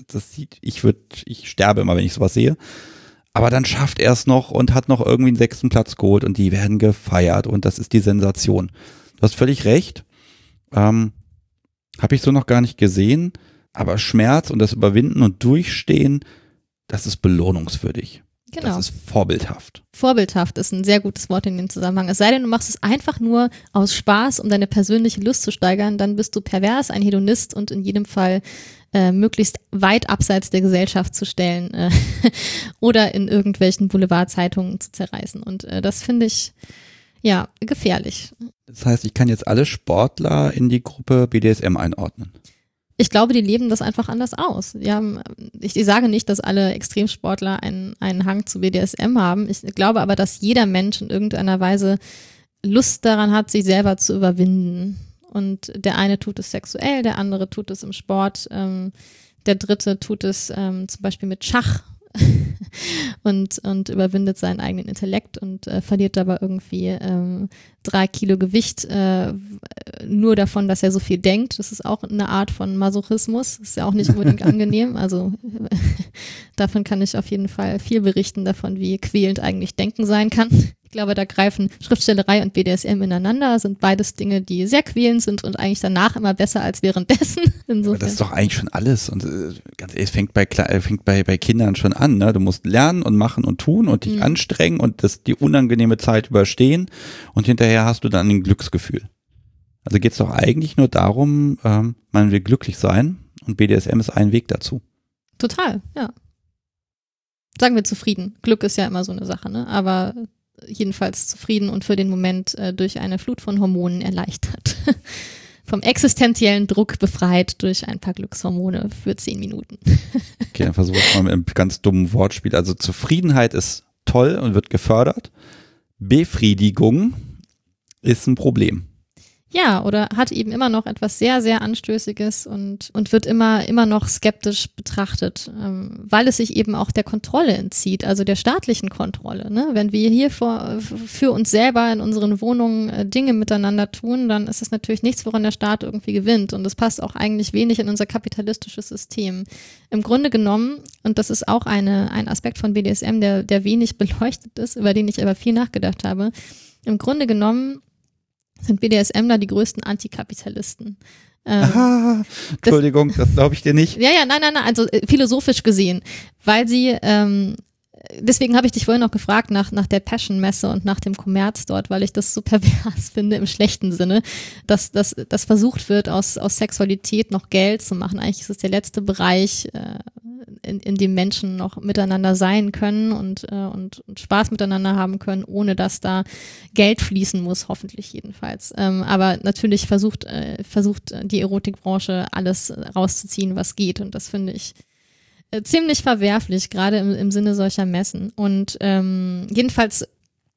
Ich sterbe immer, wenn ich sowas sehe. Aber dann schafft er es noch und hat noch irgendwie einen 6. Platz geholt und die werden gefeiert und das ist die Sensation. Du hast völlig recht. Habe ich so noch gar nicht gesehen, aber Schmerz und das Überwinden und Durchstehen, das ist belohnungswürdig. Genau. Das ist vorbildhaft. Vorbildhaft ist ein sehr gutes Wort in dem Zusammenhang. Es sei denn, du machst es einfach nur aus Spaß, um deine persönliche Lust zu steigern, dann bist du pervers, ein Hedonist und in jedem Fall möglichst weit abseits der Gesellschaft zu stellen oder in irgendwelchen Boulevardzeitungen zu zerreißen. Und das finde ich, ja, gefährlich. Das heißt, ich kann jetzt alle Sportler in die Gruppe BDSM einordnen. Ich glaube, die leben das einfach anders aus. Ich sage nicht, dass alle Extremsportler einen Hang zu BDSM haben. Ich glaube aber, dass jeder Mensch in irgendeiner Weise Lust daran hat, sich selber zu überwinden. Und der eine tut es sexuell, der andere tut es im Sport, der dritte tut es zum Beispiel mit Schach und überwindet seinen eigenen Intellekt und verliert dabei irgendwie 3 Kilo Gewicht nur davon, dass er so viel denkt. Das ist auch eine Art von Masochismus. Das ist ja auch nicht unbedingt angenehm. Also davon kann ich auf jeden Fall viel berichten, davon, wie quälend eigentlich Denken sein kann. Ich glaube, da greifen Schriftstellerei und BDSM ineinander. Das sind beides Dinge, die sehr quälend sind und eigentlich danach immer besser als währenddessen. Insofern. Aber das ist doch eigentlich schon alles. Und ganz ehrlich, es fängt bei Kindern schon an. Ne? Du musst lernen und machen und tun und dich anstrengen und die unangenehme Zeit überstehen. Und hinterher hast du dann ein Glücksgefühl. Also geht es doch eigentlich nur darum, man will glücklich sein und BDSM ist ein Weg dazu. Total, ja. Sagen wir zufrieden. Glück ist ja immer so eine Sache, ne? Aber jedenfalls zufrieden und für den Moment durch eine Flut von Hormonen erleichtert. Vom existenziellen Druck befreit durch ein paar Glückshormone für 10 Minuten. Okay, dann versuche ich mal mit einem ganz dummen Wortspiel. Also Zufriedenheit ist toll und wird gefördert. Befriedigung ist ein Problem. Ja, oder hat eben immer noch etwas sehr, sehr Anstößiges und wird immer noch skeptisch betrachtet, weil es sich eben auch der Kontrolle entzieht, also der staatlichen Kontrolle. Ne? Wenn wir hier für uns selber in unseren Wohnungen Dinge miteinander tun, dann ist das natürlich nichts, woran der Staat irgendwie gewinnt und das passt auch eigentlich wenig in unser kapitalistisches System. Im Grunde genommen, und das ist auch ein Aspekt von BDSM, der wenig beleuchtet ist, über den ich aber viel nachgedacht habe, im Grunde genommen sind BDSMler die größten Antikapitalisten. Entschuldigung, das glaube ich dir nicht. Ja, nein, also philosophisch gesehen, weil sie, deswegen habe ich dich vorhin noch gefragt nach der Passion-Messe und nach dem Kommerz dort, weil ich das so pervers finde im schlechten Sinne, dass versucht wird, aus Sexualität noch Geld zu machen. Eigentlich ist es der letzte Bereich, in dem Menschen noch miteinander sein können und Spaß miteinander haben können, ohne dass da Geld fließen muss, hoffentlich jedenfalls. Aber natürlich versucht die Erotikbranche alles rauszuziehen, was geht und das finde ich ziemlich verwerflich, gerade im Sinne solcher Messen. Und jedenfalls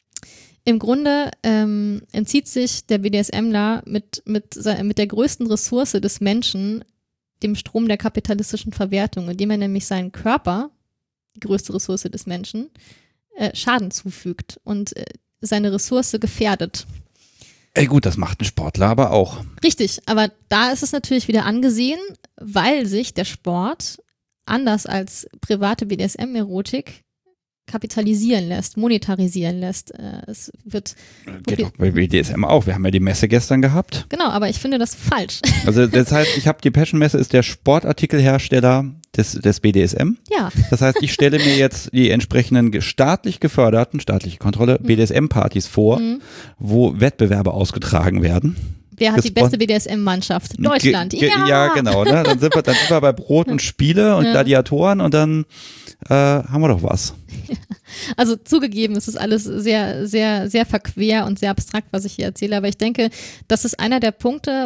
im Grunde entzieht sich der BDSMler mit der größten Ressource des Menschen dem Strom der kapitalistischen Verwertung, indem er nämlich seinen Körper, die größte Ressource des Menschen, Schaden zufügt und seine Ressource gefährdet. Ey gut, das macht ein Sportler aber auch. Richtig, aber da ist es natürlich wieder angesehen, weil sich der Sport anders als private BDSM-Erotik kapitalisieren lässt, monetarisieren lässt. Es wird geht doch bei BDSM auch. Wir haben ja die Messe gestern gehabt. Genau, aber ich finde das falsch. Also das heißt, die Passion-Messe ist der Sportartikelhersteller des BDSM. Ja. Das heißt, ich stelle mir jetzt die entsprechenden staatlich geförderten, staatliche Kontrolle, BDSM-Partys vor, wo Wettbewerbe ausgetragen werden. Wer hat die beste BDSM-Mannschaft? Deutschland. Ja, genau. Ne? Dann sind wir bei Brot und Spiele und Gladiatoren und dann haben wir doch was. Also zugegeben, es ist alles sehr, sehr, sehr verquer und sehr abstrakt, was ich hier erzähle. Aber ich denke, das ist einer der Punkte,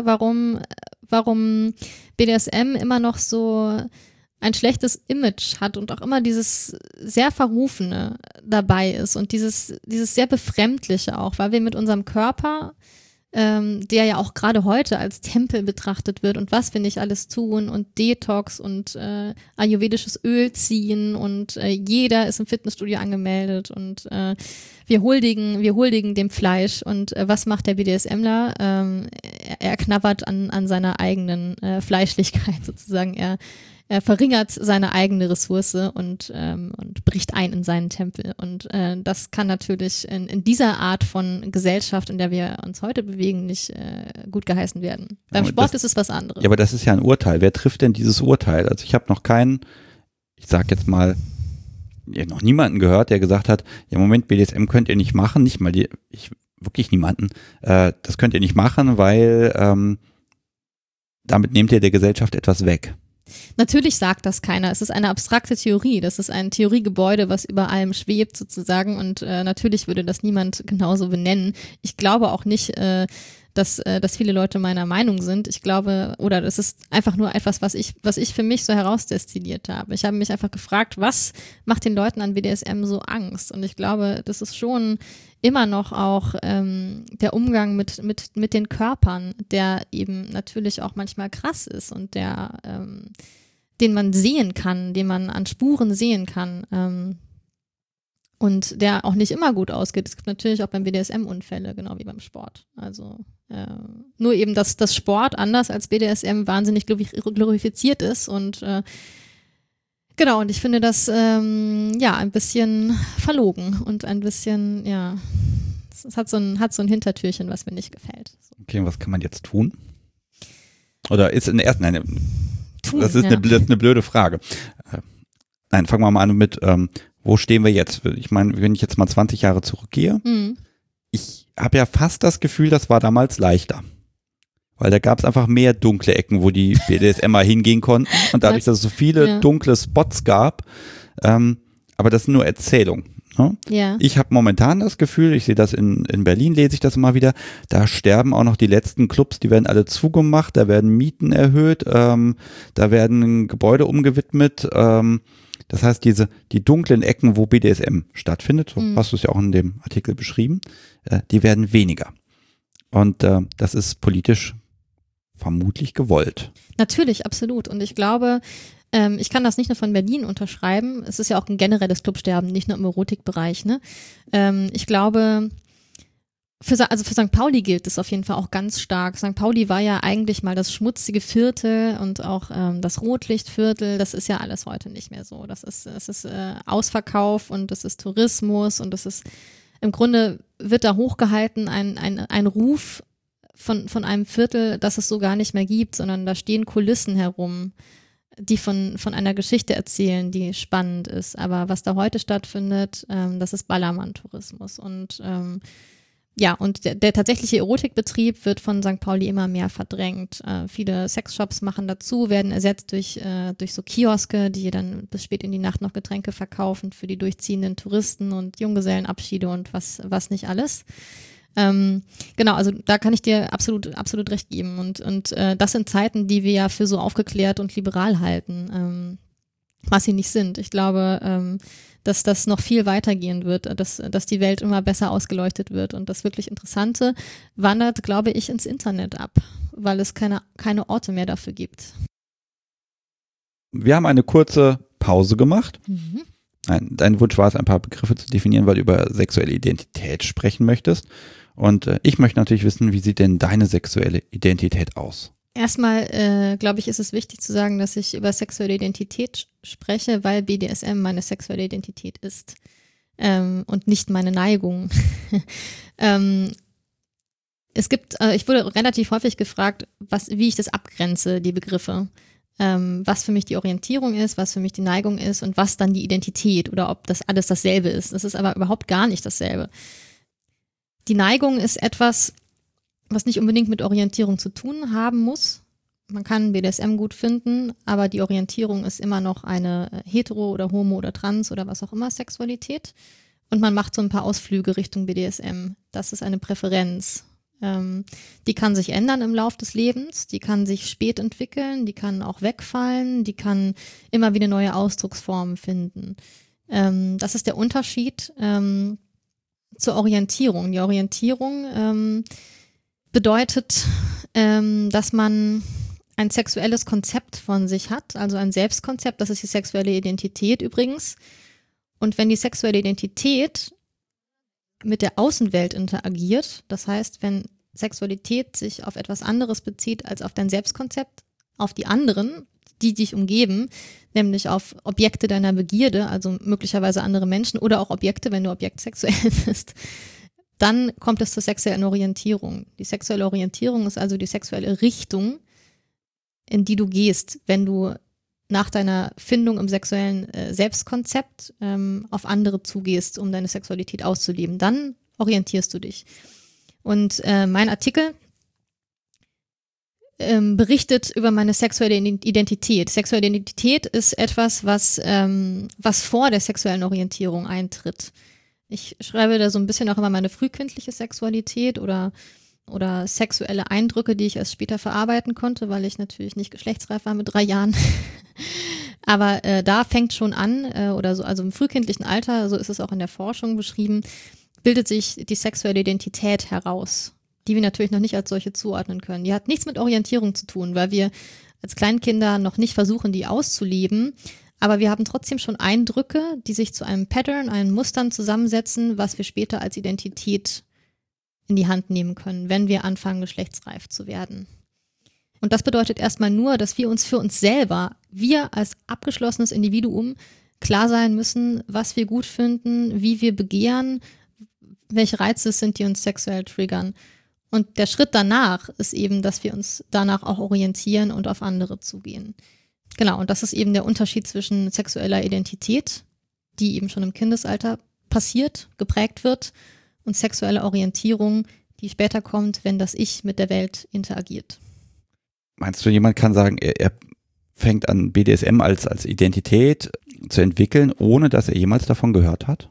warum BDSM immer noch so ein schlechtes Image hat und auch immer dieses sehr Verrufene dabei ist und dieses sehr Befremdliche auch, weil wir mit unserem Körper, der ja auch gerade heute als Tempel betrachtet wird und was wir nicht alles tun und Detox und ayurvedisches Öl ziehen und jeder ist im Fitnessstudio angemeldet und wir huldigen dem Fleisch und was macht der BDSMler? Er knabbert an seiner eigenen Fleischlichkeit sozusagen, er verringert seine eigene Ressource und bricht ein in seinen Tempel. Und das kann natürlich in dieser Art von Gesellschaft, in der wir uns heute bewegen, nicht gut geheißen werden. Beim Sport ist es was anderes. Ja, aber das ist ja ein Urteil. Wer trifft denn dieses Urteil? Also ich habe noch ich sag jetzt mal, noch niemanden gehört, der gesagt hat, ja Moment, BDSM könnt ihr nicht machen, nicht mal wirklich niemanden. Das könnt ihr nicht machen, weil damit nehmt ihr der Gesellschaft etwas weg. Natürlich sagt das keiner. Es ist eine abstrakte Theorie. Das ist ein Theoriegebäude, was über allem schwebt sozusagen und natürlich würde das niemand genauso benennen. Ich glaube auch nicht, dass viele Leute meiner Meinung sind. Ich glaube, oder das ist einfach nur etwas, was ich für mich so herausdestilliert habe. Ich habe mich einfach gefragt, was macht den Leuten an BDSM so Angst? Und ich glaube, das ist schon immer noch auch der Umgang mit den Körpern, der eben natürlich auch manchmal krass ist und der den man sehen kann, den man an Spuren sehen kann und der auch nicht immer gut ausgeht. Es gibt natürlich auch beim BDSM Unfälle, genau wie beim Sport. Also nur eben, dass das Sport anders als BDSM wahnsinnig glorifiziert ist und genau, und ich finde das ein bisschen verlogen und ein bisschen, ja, es hat so ein Hintertürchen, was mir nicht gefällt. Okay, und was kann man jetzt tun? Oder ist das ist eine blöde Frage. Nein, fangen wir mal an mit, wo stehen wir jetzt? Ich meine, wenn ich jetzt mal 20 Jahre zurückgehe, ich habe ja fast das Gefühl, das war damals leichter. Weil da gab es einfach mehr dunkle Ecken, wo die BDSMer hingehen konnten. Und dadurch, dass es so viele dunkle Spots gab, aber das sind nur Erzählungen. Ne? Ja. Ich habe momentan das Gefühl, ich sehe das in Berlin, lese ich das immer wieder, da sterben auch noch die letzten Clubs, die werden alle zugemacht, da werden Mieten erhöht, da werden Gebäude umgewidmet. Das heißt, die dunklen Ecken, wo BDSM stattfindet, so hast du es ja auch in dem Artikel beschrieben, die werden weniger. Und das ist politisch vermutlich gewollt. Natürlich, absolut. Und ich glaube, ich kann das nicht nur von Berlin unterschreiben. Es ist ja auch ein generelles Clubsterben, nicht nur im Erotikbereich. Ne? Ich glaube, für St. Pauli gilt es auf jeden Fall auch ganz stark. St. Pauli war ja eigentlich mal das schmutzige Viertel und auch das Rotlichtviertel. Das ist ja alles heute nicht mehr so. Es ist Ausverkauf und das ist Tourismus und das ist im Grunde wird da hochgehalten ein Ruf von einem Viertel, das es so gar nicht mehr gibt, sondern da stehen Kulissen herum, die von einer Geschichte erzählen, die spannend ist. Aber was da heute stattfindet, das ist Ballermann-Tourismus. Und und der tatsächliche Erotikbetrieb wird von St. Pauli immer mehr verdrängt. Viele Sexshops machen dazu, werden ersetzt durch so Kioske, die dann bis spät in die Nacht noch Getränke verkaufen für die durchziehenden Touristen und Junggesellenabschiede und was nicht alles. Genau, also da kann ich dir absolut recht geben und das sind Zeiten, die wir ja für so aufgeklärt und liberal halten, was sie nicht sind. Ich glaube, dass das noch viel weitergehen wird, dass die Welt immer besser ausgeleuchtet wird und das wirklich Interessante wandert, glaube ich, ins Internet ab, weil es keine Orte mehr dafür gibt. Wir haben eine kurze Pause gemacht. Dein Wunsch war es, ein paar Begriffe zu definieren, weil du über sexuelle Identität sprechen möchtest. Und ich möchte natürlich wissen, wie sieht denn deine sexuelle Identität aus? Erstmal, glaube ich, ist es wichtig zu sagen, dass ich über sexuelle Identität spreche, weil BDSM meine sexuelle Identität ist und nicht meine Neigung. Ich wurde relativ häufig gefragt, wie ich das abgrenze, die Begriffe. Was für mich die Orientierung ist, was für mich die Neigung ist und was dann die Identität oder ob das alles dasselbe ist. Das ist aber überhaupt gar nicht dasselbe. Die Neigung ist etwas, was nicht unbedingt mit Orientierung zu tun haben muss. Man kann BDSM gut finden, aber die Orientierung ist immer noch eine hetero oder homo oder trans oder was auch immer Sexualität. Und man macht so ein paar Ausflüge Richtung BDSM. Das ist eine Präferenz. Die kann sich ändern im Lauf des Lebens, die kann sich spät entwickeln, die kann auch wegfallen, die kann immer wieder neue Ausdrucksformen finden. Das ist der Unterschied zur Orientierung. Die Orientierung bedeutet, dass man ein sexuelles Konzept von sich hat, also ein Selbstkonzept, das ist die sexuelle Identität übrigens. Und wenn die sexuelle Identität mit der Außenwelt interagiert, das heißt, wenn Sexualität sich auf etwas anderes bezieht als auf dein Selbstkonzept, auf die anderen, die dich umgeben, nämlich auf Objekte deiner Begierde, also möglicherweise andere Menschen oder auch Objekte, wenn du objektsexuell bist, dann kommt es zur sexuellen Orientierung. Die sexuelle Orientierung ist also die sexuelle Richtung, in die du gehst, wenn du nach deiner Findung im sexuellen Selbstkonzept auf andere zugehst, um deine Sexualität auszuleben. Dann orientierst du dich. Und mein Artikel berichtet über meine sexuelle Identität. Sexuelle Identität ist etwas, was vor der sexuellen Orientierung eintritt. Ich schreibe da so ein bisschen auch immer meine frühkindliche Sexualität oder sexuelle Eindrücke, die ich erst später verarbeiten konnte, weil ich natürlich nicht geschlechtsreif war mit 3 Jahren. Aber da fängt schon an, oder so, also im frühkindlichen Alter, so ist es auch in der Forschung beschrieben, bildet sich die sexuelle Identität heraus, die wir natürlich noch nicht als solche zuordnen können. Die hat nichts mit Orientierung zu tun, weil wir als Kleinkinder noch nicht versuchen, die auszuleben. Aber wir haben trotzdem schon Eindrücke, die sich zu einem Pattern, einem Mustern zusammensetzen, was wir später als Identität in die Hand nehmen können, wenn wir anfangen, geschlechtsreif zu werden. Und das bedeutet erstmal nur, dass wir uns für uns selber, wir als abgeschlossenes Individuum, klar sein müssen, was wir gut finden, wie wir begehren, welche Reize es sind, die uns sexuell triggern. Und der Schritt danach ist eben, dass wir uns danach auch orientieren und auf andere zugehen. Genau, und das ist eben der Unterschied zwischen sexueller Identität, die eben schon im Kindesalter passiert, geprägt wird, und sexuelle Orientierung, die später kommt, wenn das Ich mit der Welt interagiert. Meinst du, jemand kann sagen, er fängt an, BDSM als Identität zu entwickeln, ohne dass er jemals davon gehört hat?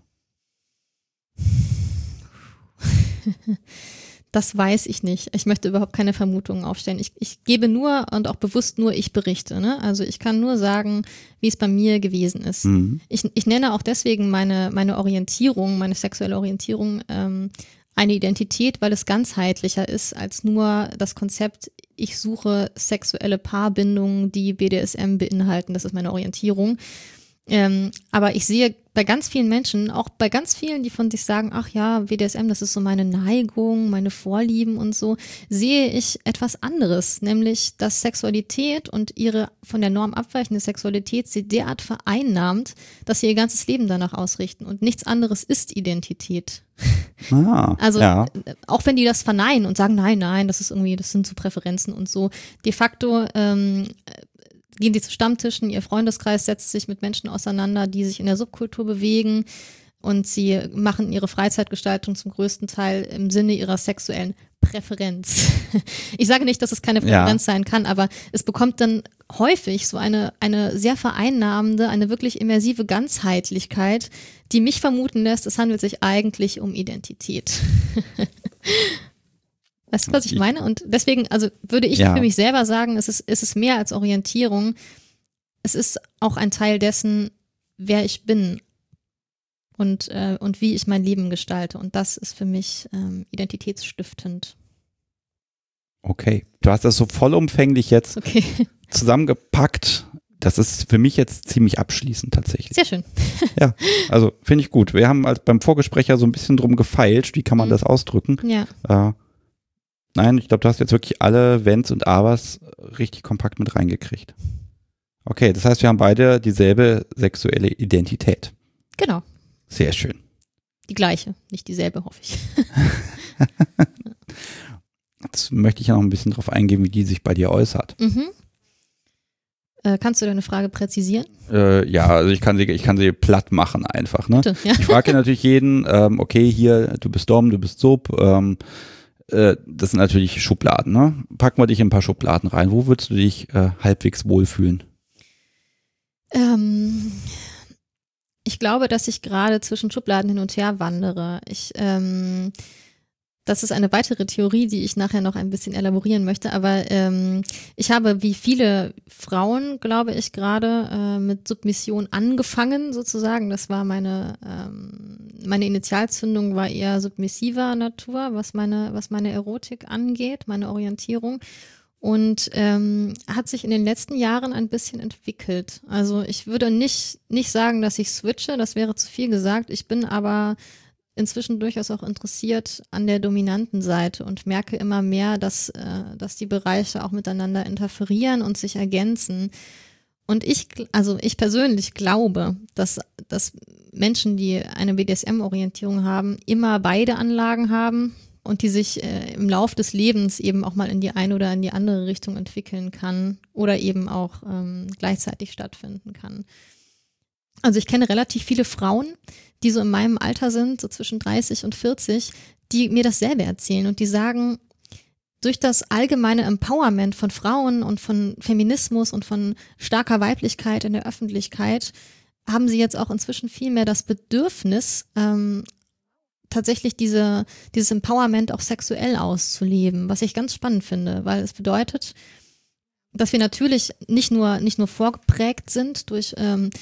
Das weiß ich nicht. Ich möchte überhaupt keine Vermutungen aufstellen. Ich gebe nur und auch bewusst nur ich berichte. Ne? Also ich kann nur sagen, wie es bei mir gewesen ist. Mhm. Ich nenne auch deswegen meine Orientierung, meine sexuelle Orientierung eine Identität, weil es ganzheitlicher ist als nur das Konzept, ich suche sexuelle Paarbindungen, die BDSM beinhalten. Das ist meine Orientierung. Aber ich sehe bei ganz vielen Menschen, auch bei ganz vielen, die von sich sagen, ach ja, BDSM, das ist so meine Neigung, meine Vorlieben und so, sehe ich etwas anderes, nämlich, dass Sexualität und ihre von der Norm abweichende Sexualität sie derart vereinnahmt, dass sie ihr ganzes Leben danach ausrichten und nichts anderes ist Identität. Also ja. Auch wenn die das verneinen und sagen, nein, das sind so Präferenzen und so, de facto gehen sie zu Stammtischen, ihr Freundeskreis setzt sich mit Menschen auseinander, die sich in der Subkultur bewegen, und sie machen ihre Freizeitgestaltung zum größten Teil im Sinne ihrer sexuellen Präferenz. Ich sage nicht, dass es keine Präferenz sein kann, aber es bekommt dann häufig so eine sehr vereinnahmende, eine wirklich immersive Ganzheitlichkeit, die mich vermuten lässt, es handelt sich eigentlich um Identität. Weißt du, was ich meine? Und deswegen, also würde ich für mich selber sagen, es ist mehr als Orientierung. Es ist auch ein Teil dessen, wer ich bin und wie ich mein Leben gestalte. Und das ist für mich identitätsstiftend. Okay, du hast das so vollumfänglich jetzt zusammengepackt. Das ist für mich jetzt ziemlich abschließend tatsächlich. Sehr schön. Ja, also finde ich gut. Wir haben beim Vorgespräch ja so ein bisschen drum gefeilt, wie kann man das ausdrücken. Ja. Nein, ich glaube, du hast jetzt wirklich alle Wenns und Abers richtig kompakt mit reingekriegt. Okay, das heißt, wir haben beide dieselbe sexuelle Identität. Genau. Sehr schön. Die gleiche, nicht dieselbe, hoffe ich. Jetzt möchte ich ja noch ein bisschen drauf eingehen, wie die sich bei dir äußert. Mhm. Kannst du deine Frage präzisieren? Ja, also ich kann sie platt machen einfach. Ne? Bitte, ja. Ich frage natürlich jeden, okay, hier, du bist Dom, du bist Sub, das sind natürlich Schubladen, ne? Packen wir dich in ein paar Schubladen rein. Wo würdest du dich halbwegs wohlfühlen? Ich glaube, dass ich gerade zwischen Schubladen hin und her wandere. Das ist eine weitere Theorie, die ich nachher noch ein bisschen elaborieren möchte, aber ich habe wie viele Frauen, glaube ich, gerade mit Submission angefangen sozusagen. Das war meine Initialzündung war eher submissiver Natur, was meine Erotik angeht, meine Orientierung. Und hat sich in den letzten Jahren ein bisschen entwickelt. Also ich würde nicht sagen, dass ich switche, das wäre zu viel gesagt. Ich bin aber inzwischen durchaus auch interessiert an der dominanten Seite und merke immer mehr, dass die Bereiche auch miteinander interferieren und sich ergänzen. Und ich persönlich glaube, dass Menschen, die eine BDSM-Orientierung haben, immer beide Anlagen haben und die sich im Lauf des Lebens eben auch mal in die eine oder in die andere Richtung entwickeln kann oder eben auch gleichzeitig stattfinden kann. Also ich kenne relativ viele Frauen, die so in meinem Alter sind, so zwischen 30 und 40, die mir dasselbe erzählen und die sagen, durch das allgemeine Empowerment von Frauen und von Feminismus und von starker Weiblichkeit in der Öffentlichkeit haben sie jetzt auch inzwischen viel mehr das Bedürfnis, tatsächlich dieses Empowerment auch sexuell auszuleben, was ich ganz spannend finde, weil es bedeutet, dass wir natürlich nicht nur vorgeprägt sind durch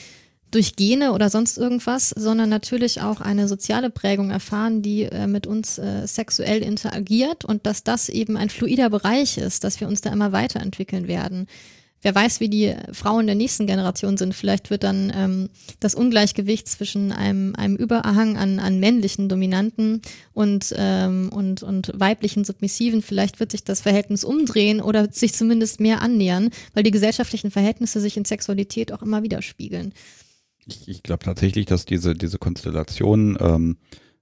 Gene oder sonst irgendwas, sondern natürlich auch eine soziale Prägung erfahren, die mit uns sexuell interagiert und dass das eben ein fluider Bereich ist, dass wir uns da immer weiterentwickeln werden. Wer weiß, wie die Frauen der nächsten Generation sind. Vielleicht wird dann das Ungleichgewicht zwischen einem Überhang an männlichen Dominanten und weiblichen Submissiven, vielleicht wird sich das Verhältnis umdrehen oder sich zumindest mehr annähern, weil die gesellschaftlichen Verhältnisse sich in Sexualität auch immer widerspiegeln. Ich glaube tatsächlich, dass diese Konstellation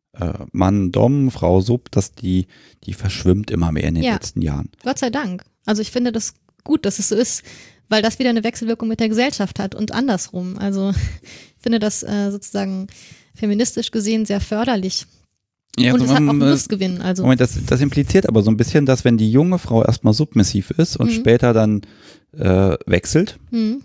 Mann, Dom, Frau, Sub, dass die verschwimmt immer mehr in den letzten Jahren. Gott sei Dank. Also ich finde das gut, dass es so ist, weil das wieder eine Wechselwirkung mit der Gesellschaft hat und andersrum. Also ich finde das sozusagen feministisch gesehen sehr förderlich. Ja, und es hat auch einen Lustgewinn. Also. Moment, das impliziert aber so ein bisschen, dass wenn die junge Frau erstmal submissiv ist und später dann wechselt,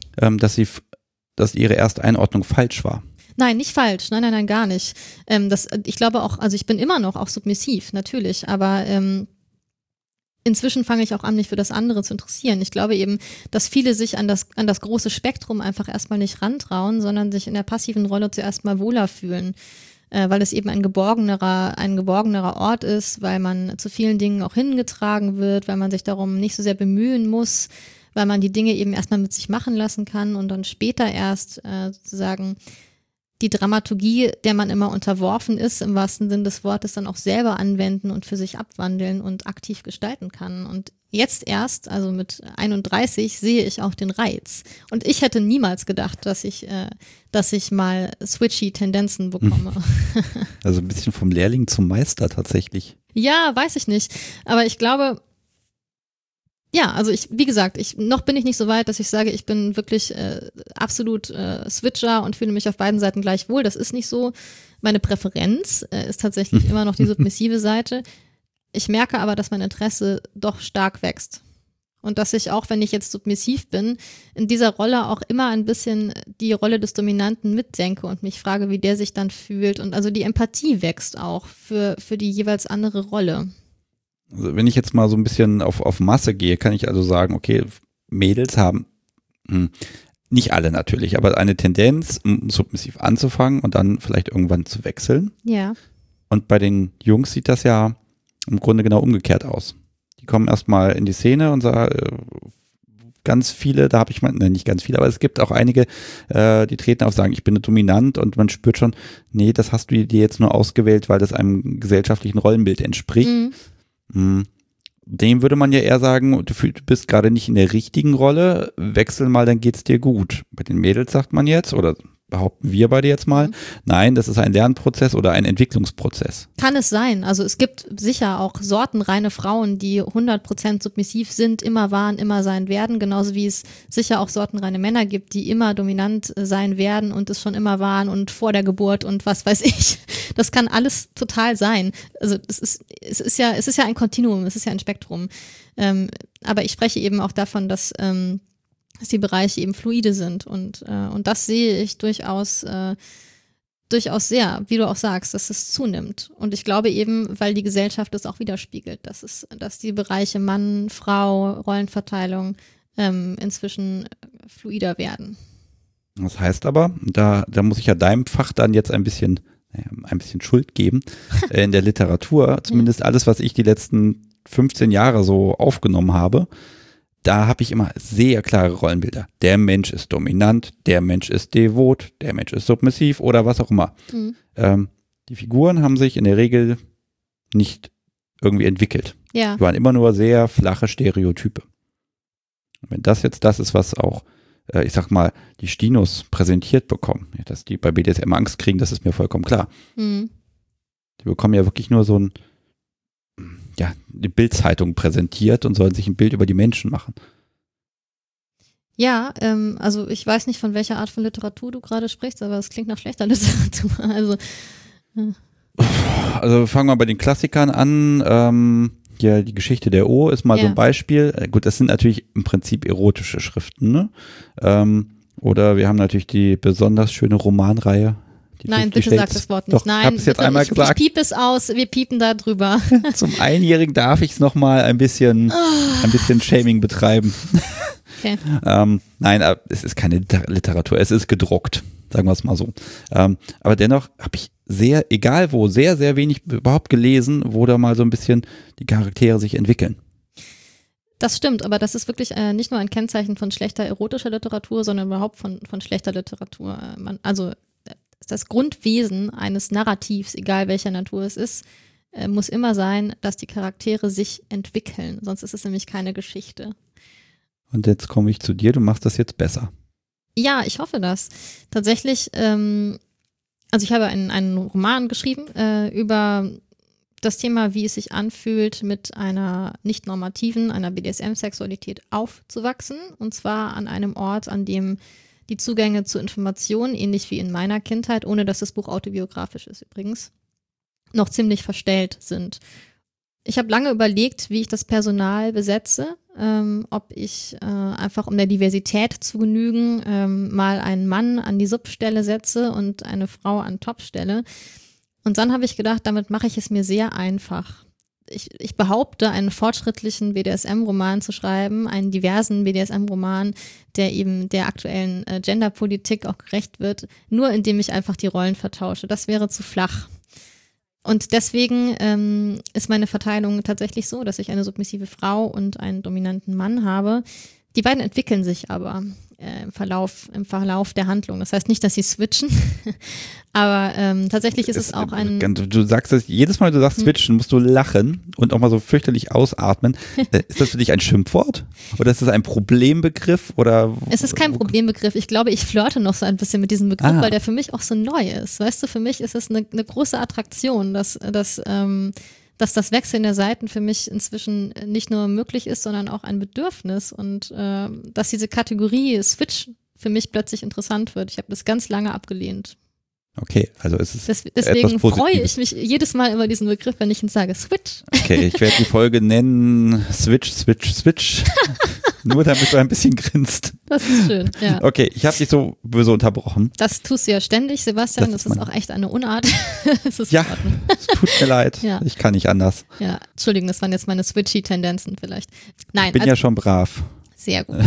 dass ihre erste Einordnung falsch war. Nein, nicht falsch. Nein, gar nicht. Ich glaube auch, also ich bin immer noch auch submissiv, natürlich, aber inzwischen fange ich auch an, mich für das andere zu interessieren. Ich glaube eben, dass viele sich an das große Spektrum einfach erstmal nicht rantrauen, sondern sich in der passiven Rolle zuerst mal wohler fühlen, weil es eben ein geborgenerer Ort ist, weil man zu vielen Dingen auch hingetragen wird, weil man sich darum nicht so sehr bemühen muss, weil man die Dinge eben erstmal mit sich machen lassen kann und dann später erst sozusagen die Dramaturgie, der man immer unterworfen ist, im wahrsten Sinn des Wortes, dann auch selber anwenden und für sich abwandeln und aktiv gestalten kann. Und jetzt erst, also mit 31, sehe ich auch den Reiz. Und ich hätte niemals gedacht, dass ich mal switchy Tendenzen bekomme. Also ein bisschen vom Lehrling zum Meister tatsächlich. Ja, weiß ich nicht. Aber ich glaube, ja, also wie gesagt, noch bin ich nicht so weit, dass ich sage, ich bin wirklich absolut Switcher und fühle mich auf beiden Seiten gleich wohl. Das ist nicht so. Meine Präferenz ist tatsächlich immer noch die submissive Seite. Ich merke aber, dass mein Interesse doch stark wächst. Und dass ich auch, wenn ich jetzt submissiv bin, in dieser Rolle auch immer ein bisschen die Rolle des Dominanten mitdenke und mich frage, wie der sich dann fühlt. Und also die Empathie wächst auch für die jeweils andere Rolle. Also wenn ich jetzt mal so ein bisschen auf Masse gehe, kann ich also sagen, okay, Mädels haben, nicht alle natürlich, aber eine Tendenz, submissiv anzufangen und dann vielleicht irgendwann zu wechseln. Ja. Und bei den Jungs sieht das ja im Grunde genau umgekehrt aus. Die kommen erstmal in die Szene und sagen, ganz viele, da habe ich mal, nicht ganz viele, aber es gibt auch einige, die treten auf, sagen, ich bin dominant und man spürt schon, nee, das hast du dir jetzt nur ausgewählt, weil das einem gesellschaftlichen Rollenbild entspricht. Dem würde man ja eher sagen, du bist gerade nicht in der richtigen Rolle, wechsel mal, dann geht's dir gut. Bei den Mädels sagt man jetzt, oder behaupten wir beide jetzt mal. Nein, das ist ein Lernprozess oder ein Entwicklungsprozess. Kann es sein. Also es gibt sicher auch sortenreine Frauen, die 100% submissiv sind, immer waren, immer sein werden, genauso wie es sicher auch sortenreine Männer gibt, die immer dominant sein werden und es schon immer waren und vor der Geburt und was weiß ich. Das kann alles total sein. Also es ist ja ein Kontinuum, es ist ja ein Spektrum. Aber ich spreche eben auch davon, dass die Bereiche eben fluide sind und das sehe ich durchaus sehr, wie du auch sagst, dass es zunimmt. Und ich glaube eben, weil die Gesellschaft es auch widerspiegelt, dass die Bereiche Mann, Frau, Rollenverteilung inzwischen fluider werden. Das heißt aber, da muss ich ja deinem Fach dann jetzt ein bisschen Schuld geben. In der Literatur, zumindest alles, was ich die letzten 15 Jahre so aufgenommen habe, da habe ich immer sehr klare Rollenbilder. Der Mensch ist dominant, der Mensch ist devot, der Mensch ist submissiv oder was auch immer. Die Figuren haben sich in der Regel nicht irgendwie entwickelt. Ja. Die waren immer nur sehr flache Stereotype. Und wenn das jetzt das ist, was auch, ich sag mal, die Stinos präsentiert bekommen, dass die bei BDSM Angst kriegen, das ist mir vollkommen klar. Die bekommen ja wirklich nur so eine Bildzeitung präsentiert und sollen sich ein Bild über die Menschen machen. Ja, also ich weiß nicht, von welcher Art von Literatur du gerade sprichst, aber es klingt nach schlechter Literatur. Also fangen wir bei den Klassikern an. Ja, die Geschichte der O ist mal so ein Beispiel. Gut, das sind natürlich im Prinzip erotische Schriften, ne? Oder wir haben natürlich die besonders schöne Romanreihe. Nein, bitte sag das Wort nicht. Doch, nein, ich habe es jetzt einmal gesagt. Ich piep es aus, wir piepen da drüber. Zum Einjährigen darf ich es nochmal ein bisschen Shaming betreiben. Okay. Nein, es ist keine Literatur, es ist gedruckt, sagen wir es mal so. Aber dennoch habe ich egal wo, sehr, sehr wenig überhaupt gelesen, wo da mal so ein bisschen die Charaktere sich entwickeln. Das stimmt, aber das ist wirklich nicht nur ein Kennzeichen von schlechter erotischer Literatur, sondern überhaupt von schlechter Literatur. Das Grundwesen eines Narrativs, egal welcher Natur es ist, muss immer sein, dass die Charaktere sich entwickeln. Sonst ist es nämlich keine Geschichte. Und jetzt komme ich zu dir, du machst das jetzt besser. Ja, ich hoffe das. Tatsächlich, also ich habe einen Roman geschrieben über das Thema, wie es sich anfühlt, mit einer nicht normativen, einer BDSM-Sexualität aufzuwachsen. Und zwar an einem Ort, an dem die Zugänge zu Informationen, ähnlich wie in meiner Kindheit, ohne dass das Buch autobiografisch ist übrigens, noch ziemlich verstellt sind. Ich habe lange überlegt, wie ich das Personal besetze, ob ich einfach, um der Diversität zu genügen, mal einen Mann an die Substelle setze und eine Frau an Topstelle. Und dann habe ich gedacht, damit mache ich es mir sehr einfach. Ich behaupte, einen fortschrittlichen BDSM-Roman zu schreiben, einen diversen BDSM-Roman, der eben der aktuellen Genderpolitik auch gerecht wird, nur indem ich einfach die Rollen vertausche. Das wäre zu flach. Und deswegen ist meine Verteilung tatsächlich so, dass ich eine submissive Frau und einen dominanten Mann habe. Die beiden entwickeln sich aber im Verlauf der Handlung. Das heißt nicht, dass sie switchen, aber tatsächlich ist es auch ein... Du sagst es, jedes Mal, du sagst switchen, musst du lachen und auch mal so fürchterlich ausatmen. Ist das für dich ein Schimpfwort? Oder ist das ein Problembegriff? Oder es ist kein Problembegriff. Ich glaube, ich flirte noch so ein bisschen mit diesem Begriff, weil der für mich auch so neu ist. Weißt du, für mich ist es eine große Attraktion, dass das Wechseln der Seiten für mich inzwischen nicht nur möglich ist, sondern auch ein Bedürfnis und dass diese Kategorie Switch für mich plötzlich interessant wird. Ich habe das ganz lange abgelehnt. Okay, also es ist deswegen freue ich mich jedes Mal über diesen Begriff, wenn ich ihn sage, Switch. Okay, ich werde die Folge nennen Switch. Nur damit du ein bisschen grinst. Das ist schön, ja. Okay, ich habe dich so böse unterbrochen. Das tust du ja ständig, Sebastian. Das ist auch echt eine Unart. Es tut mir leid. Ja. Ich kann nicht anders. Ja, Entschuldigung, das waren jetzt meine Switchy-Tendenzen vielleicht. Nein, ich bin ja schon brav. Sehr gut.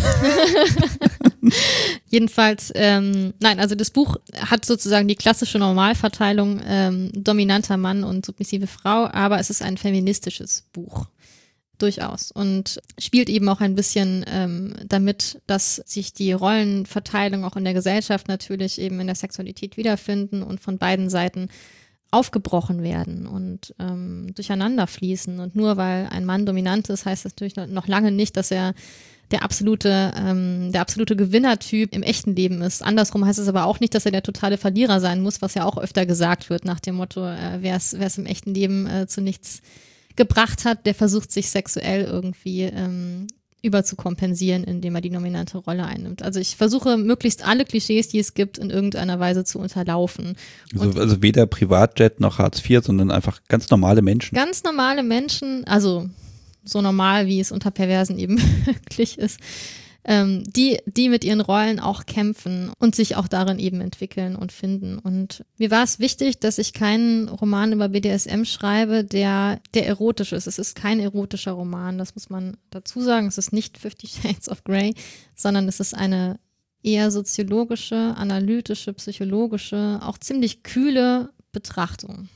Jedenfalls, also das Buch hat sozusagen die klassische Normalverteilung dominanter Mann und submissive Frau, aber es ist ein feministisches Buch. Durchaus. Und spielt eben auch ein bisschen damit, dass sich die Rollenverteilung auch in der Gesellschaft natürlich eben in der Sexualität wiederfinden und von beiden Seiten aufgebrochen werden und durcheinander fließen. Und nur weil ein Mann dominant ist, heißt das natürlich noch lange nicht, dass er der absolute Gewinnertyp im echten Leben ist. Andersrum heißt es aber auch nicht, dass er der totale Verlierer sein muss, was ja auch öfter gesagt wird nach dem Motto, wer es im echten Leben zu nichts gebracht hat, der versucht sich sexuell irgendwie überzukompensieren, indem er die dominante Rolle einnimmt. Also ich versuche möglichst alle Klischees, die es gibt, in irgendeiner Weise zu unterlaufen. Also weder Privatjet noch Hartz IV, sondern einfach ganz normale Menschen. Ganz normale Menschen, also so normal, wie es unter Perversen eben möglich ist, die mit ihren Rollen auch kämpfen und sich auch darin eben entwickeln und finden. Und mir war es wichtig, dass ich keinen Roman über BDSM schreibe, der erotisch ist. Es ist kein erotischer Roman, das muss man dazu sagen. Es ist nicht 50 Shades of Grey, sondern es ist eine eher soziologische, analytische, psychologische, auch ziemlich kühle Betrachtung.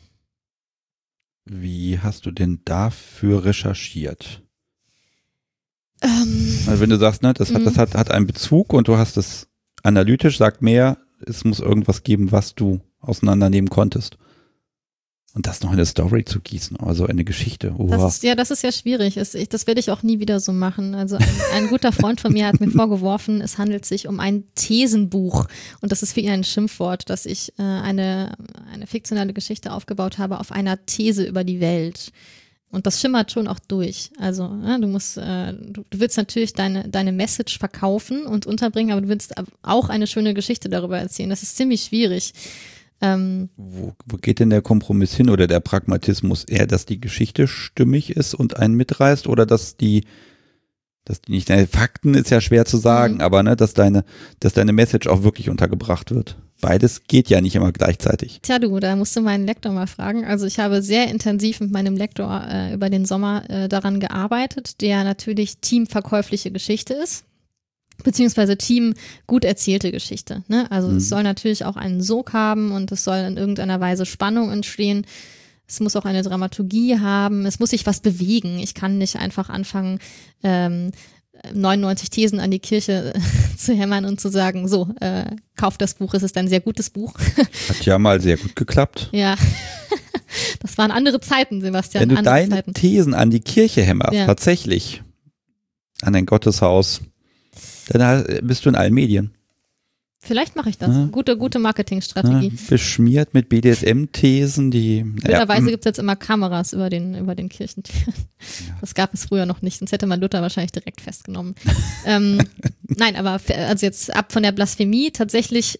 Wie hast du denn dafür recherchiert? Also wenn du sagst, ne, das hat einen Bezug und du hast es analytisch, sagt mehr, es muss irgendwas geben, was du auseinandernehmen konntest. Und das noch in eine Story zu gießen, also eine Geschichte. Das ist ja schwierig. Das werde ich auch nie wieder so machen. Also ein guter Freund von mir hat mir vorgeworfen, es handelt sich um ein Thesenbuch. Und das ist für ihn ein Schimpfwort, dass ich eine fiktionale Geschichte aufgebaut habe auf einer These über die Welt. Und das schimmert schon auch durch. Also du willst natürlich deine Message verkaufen und unterbringen, aber du willst auch eine schöne Geschichte darüber erzählen. Das ist ziemlich schwierig. Wo geht denn der Kompromiss hin oder der Pragmatismus? Eher, dass die Geschichte stimmig ist und einen mitreißt oder dass die nicht, Fakten ist ja schwer zu sagen, aber ne, dass deine Message auch wirklich untergebracht wird. Beides geht ja nicht immer gleichzeitig. Tja da musst du meinen Lektor mal fragen. Also ich habe sehr intensiv mit meinem Lektor über den Sommer daran gearbeitet, der natürlich teamverkäufliche Geschichte ist. Beziehungsweise Team gut erzählte Geschichte. Ne? Also es soll natürlich auch einen Sog haben und es soll in irgendeiner Weise Spannung entstehen. Es muss auch eine Dramaturgie haben. Es muss sich was bewegen. Ich kann nicht einfach anfangen, 99 Thesen an die Kirche zu hämmern und zu sagen, so, kauft das Buch, es ist ein sehr gutes Buch. Hat ja mal sehr gut geklappt. Ja, das waren andere Zeiten, Sebastian. Wenn du deine Thesen an die Kirche hämmerst, tatsächlich, an ein Gotteshaus, dann bist du in allen Medien. Vielleicht mache ich das. Gute Marketingstrategie. Beschmiert mit BDSM-Thesen, die. Blöderweise gibt es jetzt immer Kameras über den Kirchentüren. Ja. Das gab es früher noch nicht, sonst hätte man Luther wahrscheinlich direkt festgenommen. Nein, aber also jetzt ab von der Blasphemie tatsächlich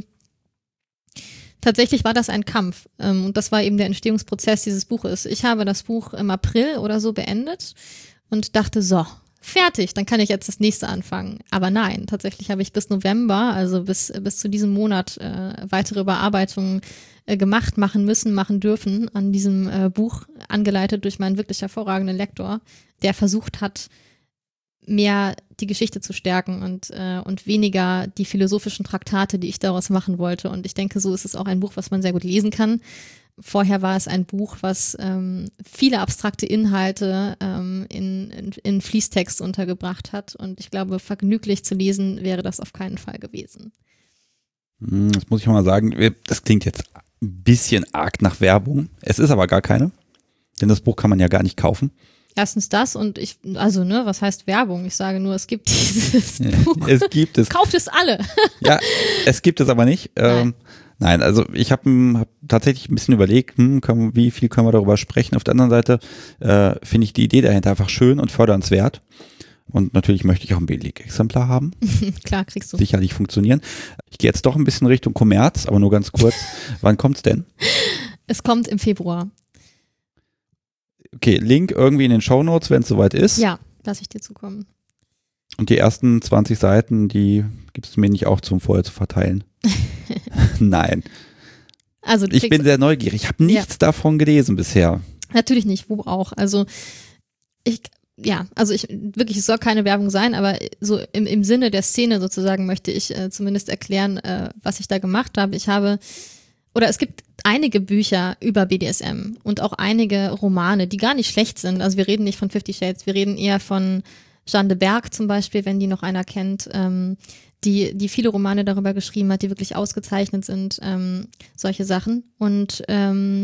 war das ein Kampf. Und das war eben der Entstehungsprozess dieses Buches. Ich habe das Buch im April oder so beendet und dachte, so, fertig, dann kann ich jetzt das nächste anfangen. Aber nein, tatsächlich habe ich bis November, also bis zu diesem Monat, weitere Überarbeitungen machen dürfen an diesem Buch, angeleitet durch meinen wirklich hervorragenden Lektor, der versucht hat, mehr die Geschichte zu stärken und weniger die philosophischen Traktate, die ich daraus machen wollte. Und ich denke, so ist es auch ein Buch, was man sehr gut lesen kann. Vorher war es ein Buch, was viele abstrakte Inhalte in Fließtext untergebracht hat. Und ich glaube, vergnüglich zu lesen wäre das auf keinen Fall gewesen. Das muss ich mal sagen, das klingt jetzt ein bisschen arg nach Werbung. Es ist aber gar keine, denn das Buch kann man ja gar nicht kaufen. Erstens das und was heißt Werbung? Ich sage nur, es gibt dieses Buch. Es gibt es. Kauft es alle. Ja, es gibt es aber nicht. Nein, also ich habe tatsächlich ein bisschen überlegt, wie viel können wir darüber sprechen. Auf der anderen Seite finde ich die Idee dahinter einfach schön und fördernswert. Und natürlich möchte ich auch ein Beleg-Exemplar haben. Klar, kriegst du. Sicherlich funktionieren. Ich gehe jetzt doch ein bisschen Richtung Kommerz, aber nur ganz kurz. Wann kommt's denn? Es kommt im Februar. Okay, Link irgendwie in den Shownotes, wenn es soweit ist. Ja, lasse ich dir zukommen. Und die ersten 20 Seiten, die gibst du mir nicht auch zum vorher zu verteilen? Nein. Also ich bin sehr neugierig. Ich habe nichts davon gelesen bisher. Natürlich nicht, wo auch. Also es soll keine Werbung sein, aber so im Sinne der Szene sozusagen möchte ich zumindest erklären, was ich da gemacht habe. Es gibt einige Bücher über BDSM und auch einige Romane, die gar nicht schlecht sind. Also wir reden nicht von 50 Shades, wir reden eher von Jeanne de Berg zum Beispiel, wenn die noch einer kennt, die viele Romane darüber geschrieben hat, die wirklich ausgezeichnet sind, solche Sachen. Und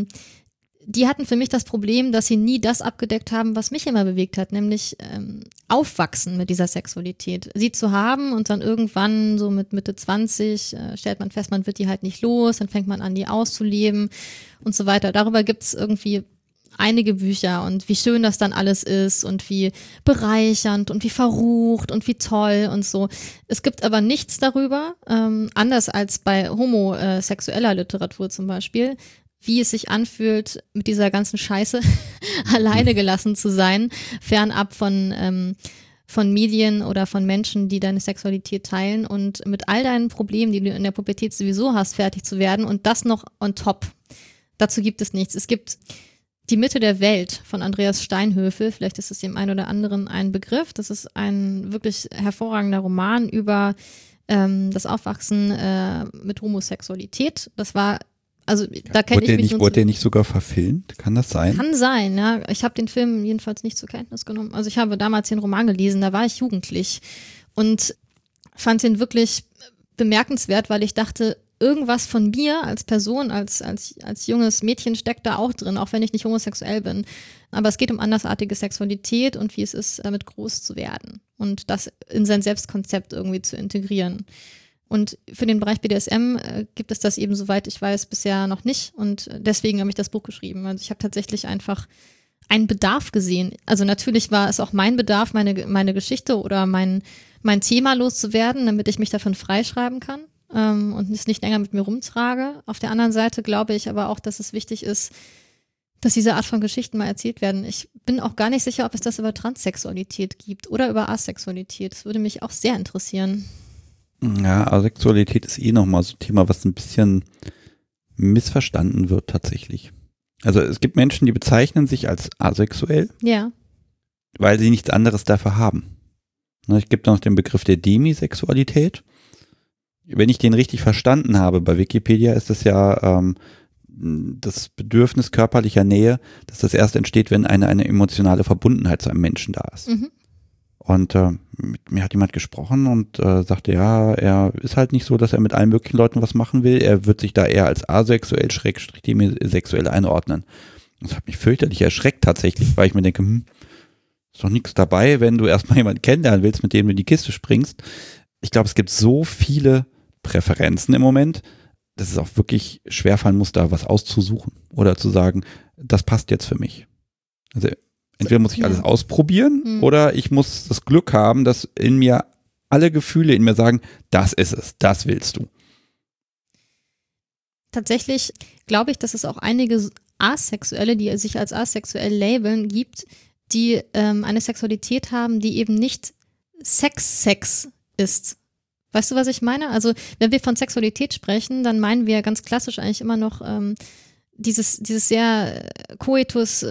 die hatten für mich das Problem, dass sie nie das abgedeckt haben, was mich immer bewegt hat, nämlich aufwachsen mit dieser Sexualität, sie zu haben und dann irgendwann so mit Mitte 20 stellt man fest, man wird die halt nicht los, dann fängt man an, die auszuleben und so weiter. Darüber gibt es irgendwie einige Bücher und wie schön das dann alles ist und wie bereichernd und wie verrucht und wie toll und so. Es gibt aber nichts darüber, anders als bei homosexueller Literatur zum Beispiel, wie es sich anfühlt, mit dieser ganzen Scheiße alleine gelassen zu sein, fernab von Medien oder von Menschen, die deine Sexualität teilen und mit all deinen Problemen, die du in der Pubertät sowieso hast, fertig zu werden und das noch on top. Dazu gibt es nichts. Es gibt Die Mitte der Welt von Andreas Steinhöfel, vielleicht ist es dem einen oder anderen ein Begriff. Das ist ein wirklich hervorragender Roman über das Aufwachsen mit Homosexualität. Das war Also da kenne ich mich Wurde der nicht sogar verfilmt? Kann das sein? Kann sein, ja. Ich habe den Film jedenfalls nicht zur Kenntnis genommen. Also ich habe damals den Roman gelesen, da war ich jugendlich und fand den wirklich bemerkenswert, weil ich dachte, irgendwas von mir als Person, als junges Mädchen steckt da auch drin, auch wenn ich nicht homosexuell bin. Aber es geht um andersartige Sexualität und wie es ist, damit groß zu werden und das in sein Selbstkonzept irgendwie zu integrieren. Und für den Bereich BDSM gibt es das eben, soweit ich weiß, bisher noch nicht. Und deswegen habe ich das Buch geschrieben. Also ich habe tatsächlich einfach einen Bedarf gesehen. Also natürlich war es auch mein Bedarf, meine Geschichte oder mein Thema loszuwerden, damit ich mich davon freischreiben kann und es nicht länger mit mir rumtrage. Auf der anderen Seite glaube ich aber auch, dass es wichtig ist, dass diese Art von Geschichten mal erzählt werden. Ich bin auch gar nicht sicher, ob es das über Transsexualität gibt oder über Asexualität. Das würde mich auch sehr interessieren. Ja, Asexualität ist nochmal so ein Thema, was ein bisschen missverstanden wird tatsächlich. Also es gibt Menschen, die bezeichnen sich als asexuell, ja, weil sie nichts anderes dafür haben. Es gibt noch den Begriff der Demisexualität. Wenn ich den richtig verstanden habe, bei Wikipedia ist das ja das Bedürfnis körperlicher Nähe, dass das erst entsteht, wenn eine emotionale Verbundenheit zu einem Menschen da ist. Mhm. Und mit mir hat jemand gesprochen und sagte, ja, er ist halt nicht so, dass er mit allen möglichen Leuten was machen will. Er wird sich da eher als asexuell, demisexuell einordnen. Das hat mich fürchterlich erschreckt tatsächlich, weil ich mir denke, ist doch nichts dabei, wenn du erstmal jemanden kennenlernen willst, mit dem du in die Kiste springst. Ich glaube, es gibt so viele Präferenzen im Moment, dass es auch wirklich schwerfallen muss, da was auszusuchen oder zu sagen, das passt jetzt für mich. Also entweder muss ich alles ausprobieren oder ich muss das Glück haben, dass in mir alle Gefühle in mir sagen, das ist es, das willst du. Tatsächlich glaube ich, dass es auch einige Asexuelle, die sich als asexuell labeln, gibt, die eine Sexualität haben, die eben nicht Sex ist. Weißt du, was ich meine? Also wenn wir von Sexualität sprechen, dann meinen wir ganz klassisch eigentlich immer noch dieses sehr Coitus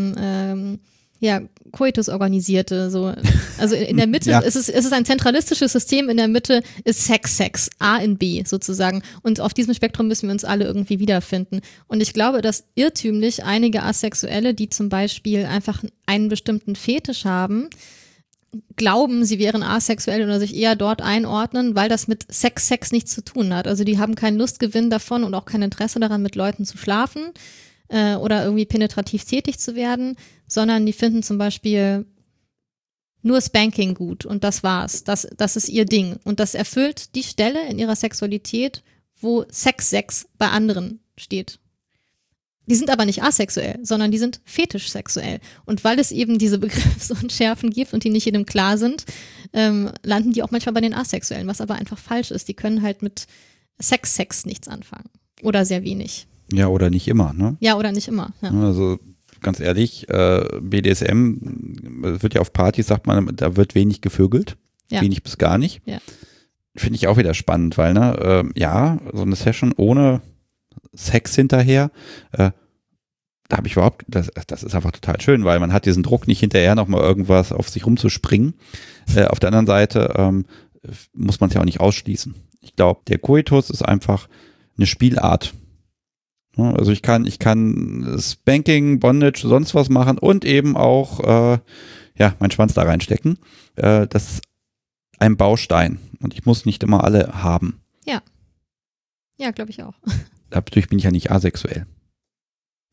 Coitus-organisierte, so. Also in der Mitte, es ist ein zentralistisches System, in der Mitte ist Sex, A in B sozusagen. Und auf diesem Spektrum müssen wir uns alle irgendwie wiederfinden. Und ich glaube, dass irrtümlich einige Asexuelle, die zum Beispiel einfach einen bestimmten Fetisch haben, glauben, sie wären asexuell oder sich eher dort einordnen, weil das mit Sex nichts zu tun hat. Also die haben keinen Lustgewinn davon und auch kein Interesse daran, mit Leuten zu schlafen oder irgendwie penetrativ tätig zu werden, sondern die finden zum Beispiel nur Spanking gut und das war's. Das ist ihr Ding. Und das erfüllt die Stelle in ihrer Sexualität, wo Sex bei anderen steht. Die sind aber nicht asexuell, sondern die sind fetischsexuell. Und weil es eben diese Begriffsunschärfen gibt und die nicht jedem klar sind, landen die auch manchmal bei den Asexuellen, was aber einfach falsch ist. Die können halt mit Sex nichts anfangen. Oder sehr wenig. Ja, oder nicht immer, ne? Ja, oder nicht immer. Ja. Also ganz ehrlich, BDSM wird ja auf Partys, sagt man, da wird wenig gevögelt. Ja. Wenig bis gar nicht. Ja. Finde ich auch wieder spannend, weil, so eine Session ohne Sex hinterher, da habe ich überhaupt, das ist einfach total schön, weil man hat diesen Druck nicht hinterher nochmal irgendwas auf sich rumzuspringen. Auf der anderen Seite muss man es ja auch nicht ausschließen. Ich glaube, der Coitus ist einfach eine Spielart. Also ich kann Spanking, Bondage, sonst was machen und eben auch meinen Schwanz da reinstecken. Das ist ein Baustein und ich muss nicht immer alle haben. Ja. Ja, glaube ich auch. Dadurch bin ich ja nicht asexuell.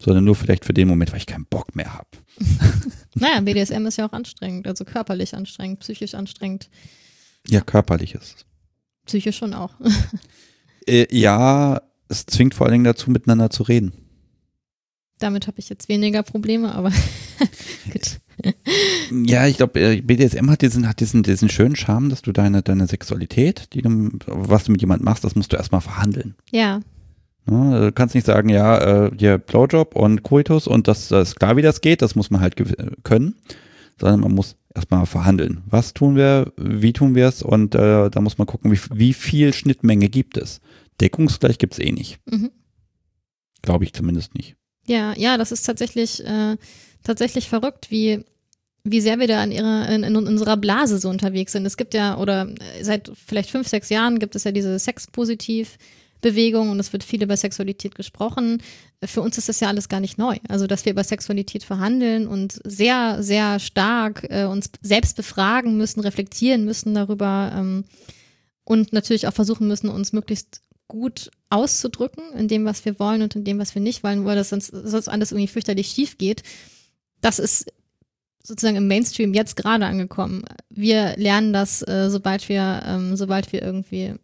sondern nur vielleicht für den Moment, weil ich keinen Bock mehr habe. Naja, BDSM ist ja auch anstrengend, also körperlich anstrengend, psychisch anstrengend. Ja, körperlich ist es. Psychisch schon auch. Ja, es zwingt vor allen Dingen dazu, miteinander zu reden. Damit habe ich jetzt weniger Probleme, aber gut. Ja, ich glaube, BDSM hat diesen schönen Charme, dass du deine Sexualität, was du mit jemandem machst, das musst du erstmal verhandeln. Ja. Du kannst nicht sagen, ja, hier Blowjob und Coitus und das ist klar, wie das geht, das muss man halt können, sondern man muss erstmal verhandeln. Was tun wir, wie tun wir es und da muss man gucken, wie viel Schnittmenge gibt es. Deckungsgleich gibt es eh nicht. Mhm. Glaube ich zumindest nicht. Ja, das ist tatsächlich verrückt, wie sehr wir da in unserer Blase so unterwegs sind. Es gibt ja, oder seit vielleicht 5, 6 Jahren gibt es ja diese Sexpositiv-Bewegung und es wird viel über Sexualität gesprochen. Für uns ist das ja alles gar nicht neu. Also, dass wir über Sexualität verhandeln und sehr, sehr stark uns selbst befragen müssen, reflektieren müssen darüber und natürlich auch versuchen müssen, uns möglichst gut auszudrücken in dem, was wir wollen und in dem, was wir nicht wollen, weil das sonst alles irgendwie fürchterlich schief geht. Das ist sozusagen im Mainstream jetzt gerade angekommen. Wir lernen das, sobald wir irgendwie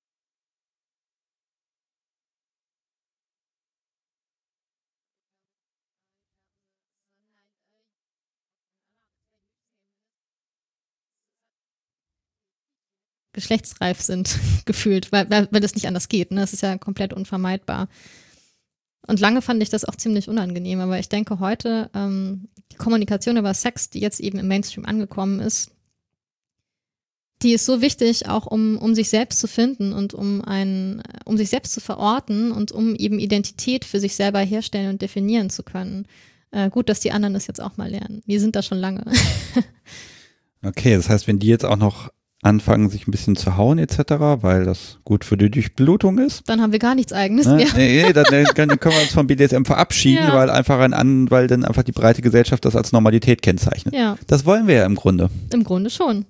geschlechtsreif sind, gefühlt, weil das nicht anders geht. Ne? Das ist ja komplett unvermeidbar. Und lange fand ich das auch ziemlich unangenehm, aber ich denke heute, die Kommunikation über Sex, die jetzt eben im Mainstream angekommen ist, die ist so wichtig, auch um sich selbst zu finden und um sich selbst zu verorten und um eben Identität für sich selber herstellen und definieren zu können. Gut, dass die anderen das jetzt auch mal lernen. Wir sind da schon lange. Okay, das heißt, wenn die jetzt auch noch anfangen, sich ein bisschen zu hauen etc., weil das gut für die Durchblutung ist. Dann haben wir gar nichts Eigenes mehr. Nee, dann können wir uns vom BDSM verabschieden, ja. weil dann einfach die breite Gesellschaft das als Normalität kennzeichnet. Ja. Das wollen wir ja im Grunde. Im Grunde schon.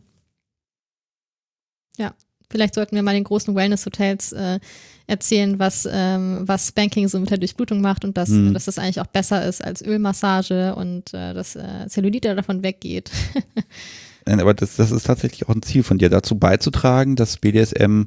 Ja, vielleicht sollten wir mal den großen Wellness-Hotels erzählen, was Spanking so mit der Durchblutung macht und dass das eigentlich auch besser ist als Ölmassage und dass Zellulite davon weggeht. Nein, aber das ist tatsächlich auch ein Ziel von dir, dazu beizutragen, dass BDSM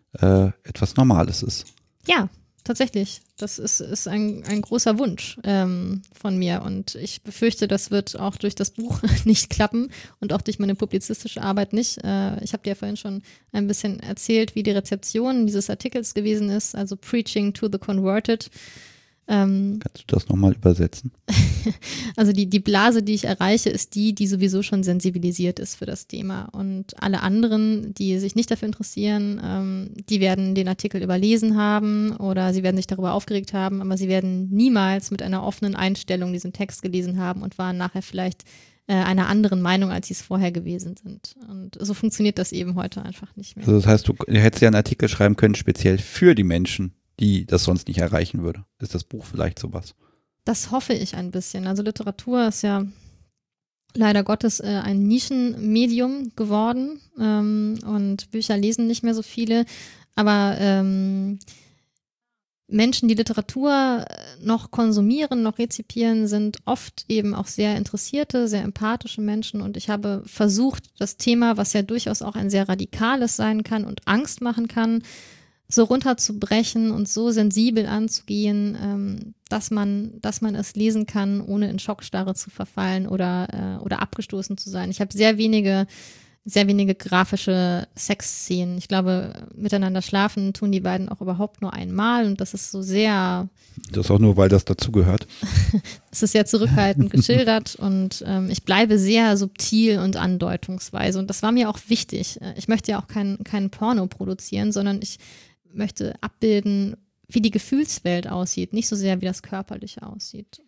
etwas Normales ist. Ja, tatsächlich. Das ist ein großer Wunsch von mir und ich befürchte, das wird auch durch das Buch nicht klappen und auch durch meine publizistische Arbeit nicht. Ich habe dir ja vorhin schon ein bisschen erzählt, wie die Rezeption dieses Artikels gewesen ist, also Preaching to the Converted. Kannst du das nochmal übersetzen? Also die Blase, die ich erreiche, ist die sowieso schon sensibilisiert ist für das Thema. Und alle anderen, die sich nicht dafür interessieren, die werden den Artikel überlesen haben oder sie werden sich darüber aufgeregt haben, aber sie werden niemals mit einer offenen Einstellung diesen Text gelesen haben und waren nachher vielleicht einer anderen Meinung, als sie es vorher gewesen sind. Und so funktioniert das eben heute einfach nicht mehr. Also das heißt, du hättest ja einen Artikel schreiben können, speziell für die Menschen, die das sonst nicht erreichen würde. Ist das Buch vielleicht sowas? Das hoffe ich ein bisschen. Also Literatur ist ja leider Gottes ein Nischenmedium geworden und Bücher lesen nicht mehr so viele. Aber Menschen, die Literatur noch konsumieren, noch rezipieren, sind oft eben auch sehr interessierte, sehr empathische Menschen. Und ich habe versucht, das Thema, was ja durchaus auch ein sehr radikales sein kann und Angst machen kann, so runterzubrechen und so sensibel anzugehen, dass man es lesen kann, ohne in Schockstarre zu verfallen oder abgestoßen zu sein. Ich habe sehr wenige grafische Sexszenen. Ich glaube, miteinander schlafen tun die beiden auch überhaupt nur einmal und das ist so sehr... Das ist auch nur, weil das dazugehört. Es ist sehr zurückhaltend geschildert und ich bleibe sehr subtil und andeutungsweise und das war mir auch wichtig. Ich möchte ja auch kein Porno produzieren, sondern ich möchte abbilden, wie die Gefühlswelt aussieht, nicht so sehr, wie das Körperliche aussieht.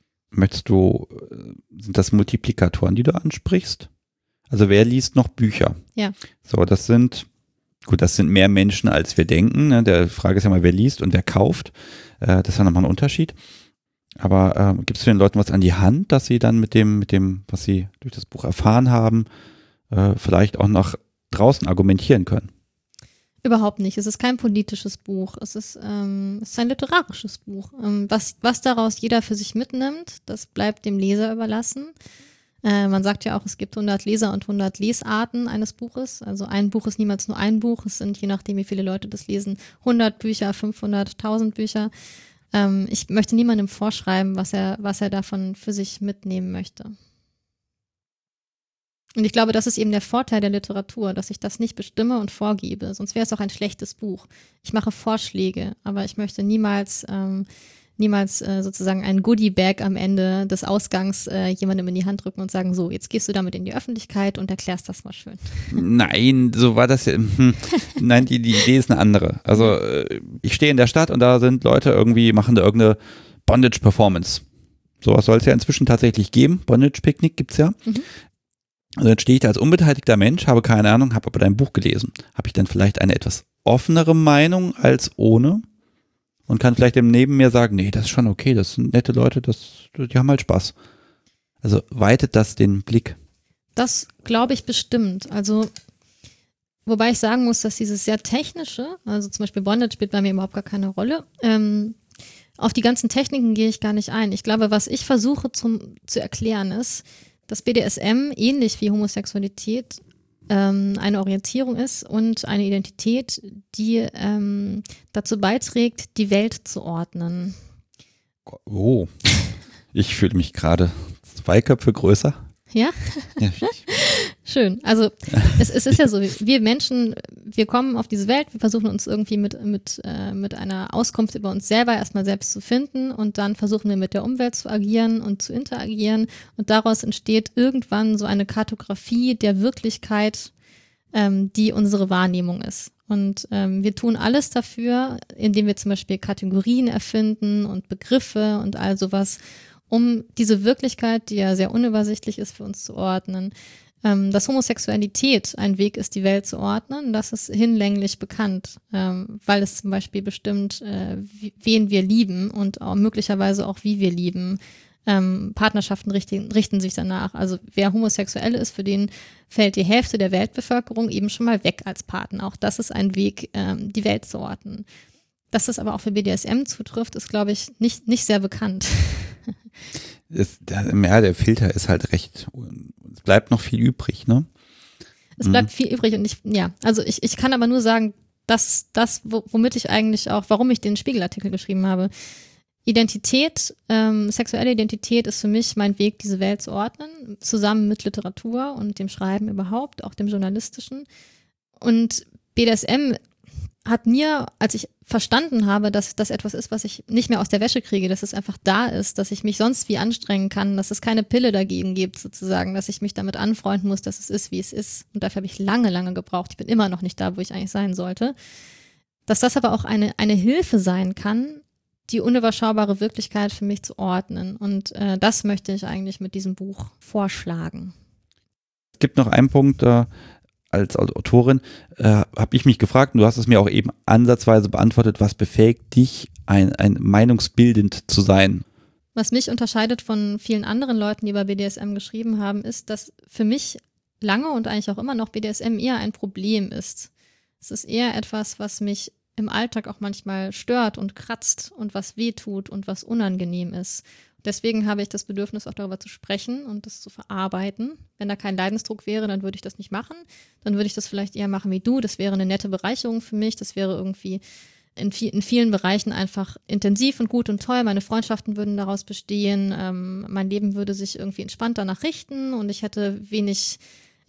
Sind das Multiplikatoren, die du ansprichst? Also wer liest noch Bücher? Ja. So, das sind mehr Menschen, als wir denken. Ne? Der Frage ist ja mal, wer liest und wer kauft. Das ist ja nochmal ein Unterschied. Aber gibst du den Leuten was an die Hand, dass sie dann mit dem, was sie durch das Buch erfahren haben, vielleicht auch nach draußen argumentieren können? Überhaupt nicht. Es ist kein politisches Buch. Es ist ein literarisches Buch. Was daraus jeder für sich mitnimmt, das bleibt dem Leser überlassen. Man sagt ja auch, es gibt 100 Leser und 100 Lesarten eines Buches. Also ein Buch ist niemals nur ein Buch. Es sind, je nachdem, wie viele Leute das lesen, 100 Bücher, 500, 1000 Bücher. Ich möchte niemandem vorschreiben, was er davon für sich mitnehmen möchte. Und ich glaube, das ist eben der Vorteil der Literatur, dass ich das nicht bestimme und vorgebe. Sonst wäre es auch ein schlechtes Buch. Ich mache Vorschläge, aber ich möchte niemals sozusagen ein Goodie-Bag am Ende des Ausgangs jemandem in die Hand drücken und sagen, so, jetzt gehst du damit in die Öffentlichkeit und erklärst das mal schön. Nein, so war das ja. Nein, die Idee ist eine andere. Also ich stehe in der Stadt und da sind Leute irgendwie, machen da irgendeine Bondage-Performance. Sowas soll es ja inzwischen tatsächlich geben. Bondage-Picknick gibt's ja. Mhm. Also dann stehe ich da als unbeteiligter Mensch, habe keine Ahnung, habe aber dein Buch gelesen. Habe ich dann vielleicht eine etwas offenere Meinung als ohne? Und kann vielleicht dem neben mir sagen, nee, das ist schon okay, das sind nette Leute, die haben halt Spaß. Also weitet das den Blick? Das glaube ich bestimmt. Also, wobei ich sagen muss, dass dieses sehr technische, also zum Beispiel Bondage spielt bei mir überhaupt gar keine Rolle. Auf die ganzen Techniken gehe ich gar nicht ein. Ich glaube, was ich versuche zu erklären ist, dass BDSM ähnlich wie Homosexualität eine Orientierung ist und eine Identität, die dazu beiträgt, die Welt zu ordnen. Oh, ich fühle mich gerade 2 Köpfe größer. Ja? Ja. Schön. Also es ist ja so, wir Menschen, wir kommen auf diese Welt, wir versuchen uns irgendwie mit einer Auskunft über uns selber erstmal selbst zu finden und dann versuchen wir mit der Umwelt zu agieren und zu interagieren und daraus entsteht irgendwann so eine Kartografie der Wirklichkeit, die unsere Wahrnehmung ist. Und wir tun alles dafür, indem wir zum Beispiel Kategorien erfinden und Begriffe und all sowas, um diese Wirklichkeit, die ja sehr unübersichtlich ist, für uns zu ordnen. Dass Homosexualität ein Weg ist, die Welt zu ordnen, das ist hinlänglich bekannt, weil es zum Beispiel bestimmt, wen wir lieben und auch möglicherweise auch, wie wir lieben. Partnerschaften richten sich danach. Also wer homosexuell ist, für den fällt die Hälfte der Weltbevölkerung eben schon mal weg als Partner. Auch das ist ein Weg, die Welt zu ordnen. Dass das aber auch für BDSM zutrifft, ist, glaube ich, nicht sehr bekannt. Der Filter ist halt recht, es bleibt noch viel übrig, ne? Es bleibt viel übrig und ich kann aber nur sagen, dass das, womit ich eigentlich auch, warum ich den Spiegelartikel geschrieben habe, Identität, sexuelle Identität ist für mich mein Weg, diese Welt zu ordnen, zusammen mit Literatur und dem Schreiben überhaupt, auch dem Journalistischen. Und BDSM hat mir, als ich verstanden habe, dass das etwas ist, was ich nicht mehr aus der Wäsche kriege, dass es einfach da ist, dass ich mich sonst wie anstrengen kann, dass es keine Pille dagegen gibt sozusagen, dass ich mich damit anfreunden muss, dass es ist, wie es ist. Und dafür habe ich lange, lange gebraucht. Ich bin immer noch nicht da, wo ich eigentlich sein sollte. Dass das aber auch eine Hilfe sein kann, die unüberschaubare Wirklichkeit für mich zu ordnen. Und das möchte ich eigentlich mit diesem Buch vorschlagen. Es gibt noch einen Punkt, als Autorin habe ich mich gefragt, und du hast es mir auch eben ansatzweise beantwortet, was befähigt dich, ein meinungsbildend zu sein? Was mich unterscheidet von vielen anderen Leuten, die über BDSM geschrieben haben, ist, dass für mich lange und eigentlich auch immer noch BDSM eher ein Problem ist. Es ist eher etwas, was mich im Alltag auch manchmal stört und kratzt und was wehtut und was unangenehm ist. Deswegen habe ich das Bedürfnis, auch darüber zu sprechen und das zu verarbeiten. Wenn da kein Leidensdruck wäre, dann würde ich das nicht machen. Dann würde ich das vielleicht eher machen wie du. Das wäre eine nette Bereicherung für mich. Das wäre irgendwie in vielen Bereichen einfach intensiv und gut und toll. Meine Freundschaften würden daraus bestehen. Mein Leben würde sich irgendwie entspannt danach richten und ich hätte wenig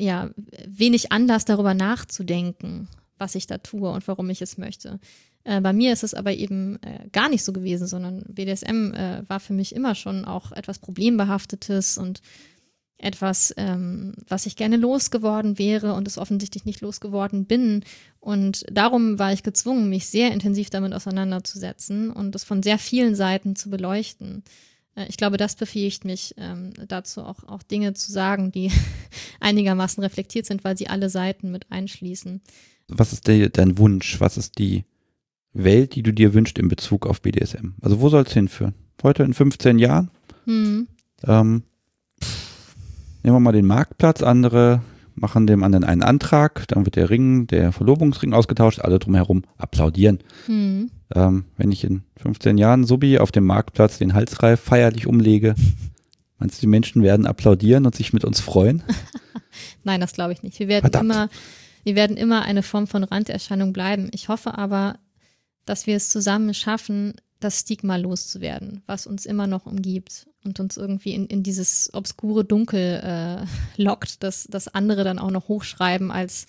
Anlass, darüber nachzudenken, was ich da tue und warum ich es möchte. Bei mir ist es aber eben gar nicht so gewesen, sondern BDSM war für mich immer schon auch etwas Problembehaftetes und etwas, was ich gerne losgeworden wäre und es offensichtlich nicht losgeworden bin. Und darum war ich gezwungen, mich sehr intensiv damit auseinanderzusetzen und es von sehr vielen Seiten zu beleuchten. Ich glaube, das befähigt mich dazu, auch Dinge zu sagen, die einigermaßen reflektiert sind, weil sie alle Seiten mit einschließen. Was ist dein Wunsch? Was ist die Welt, die du dir wünschst in Bezug auf BDSM? Also wo soll es hinführen? Heute in 15 Jahren? Nehmen wir mal den Marktplatz, andere machen dem anderen einen Antrag, dann wird der Verlobungsring ausgetauscht, alle drumherum applaudieren. Wenn ich in 15 Jahren Subi auf dem Marktplatz den Halsreif feierlich umlege, meinst du, die Menschen werden applaudieren und sich mit uns freuen? Nein, das glaube ich nicht. Wir werden immer eine Form von Randerscheinung bleiben. Ich hoffe aber, dass wir es zusammen schaffen, das Stigma loszuwerden, was uns immer noch umgibt und uns irgendwie in dieses obskure Dunkel lockt, dass andere dann auch noch hochschreiben als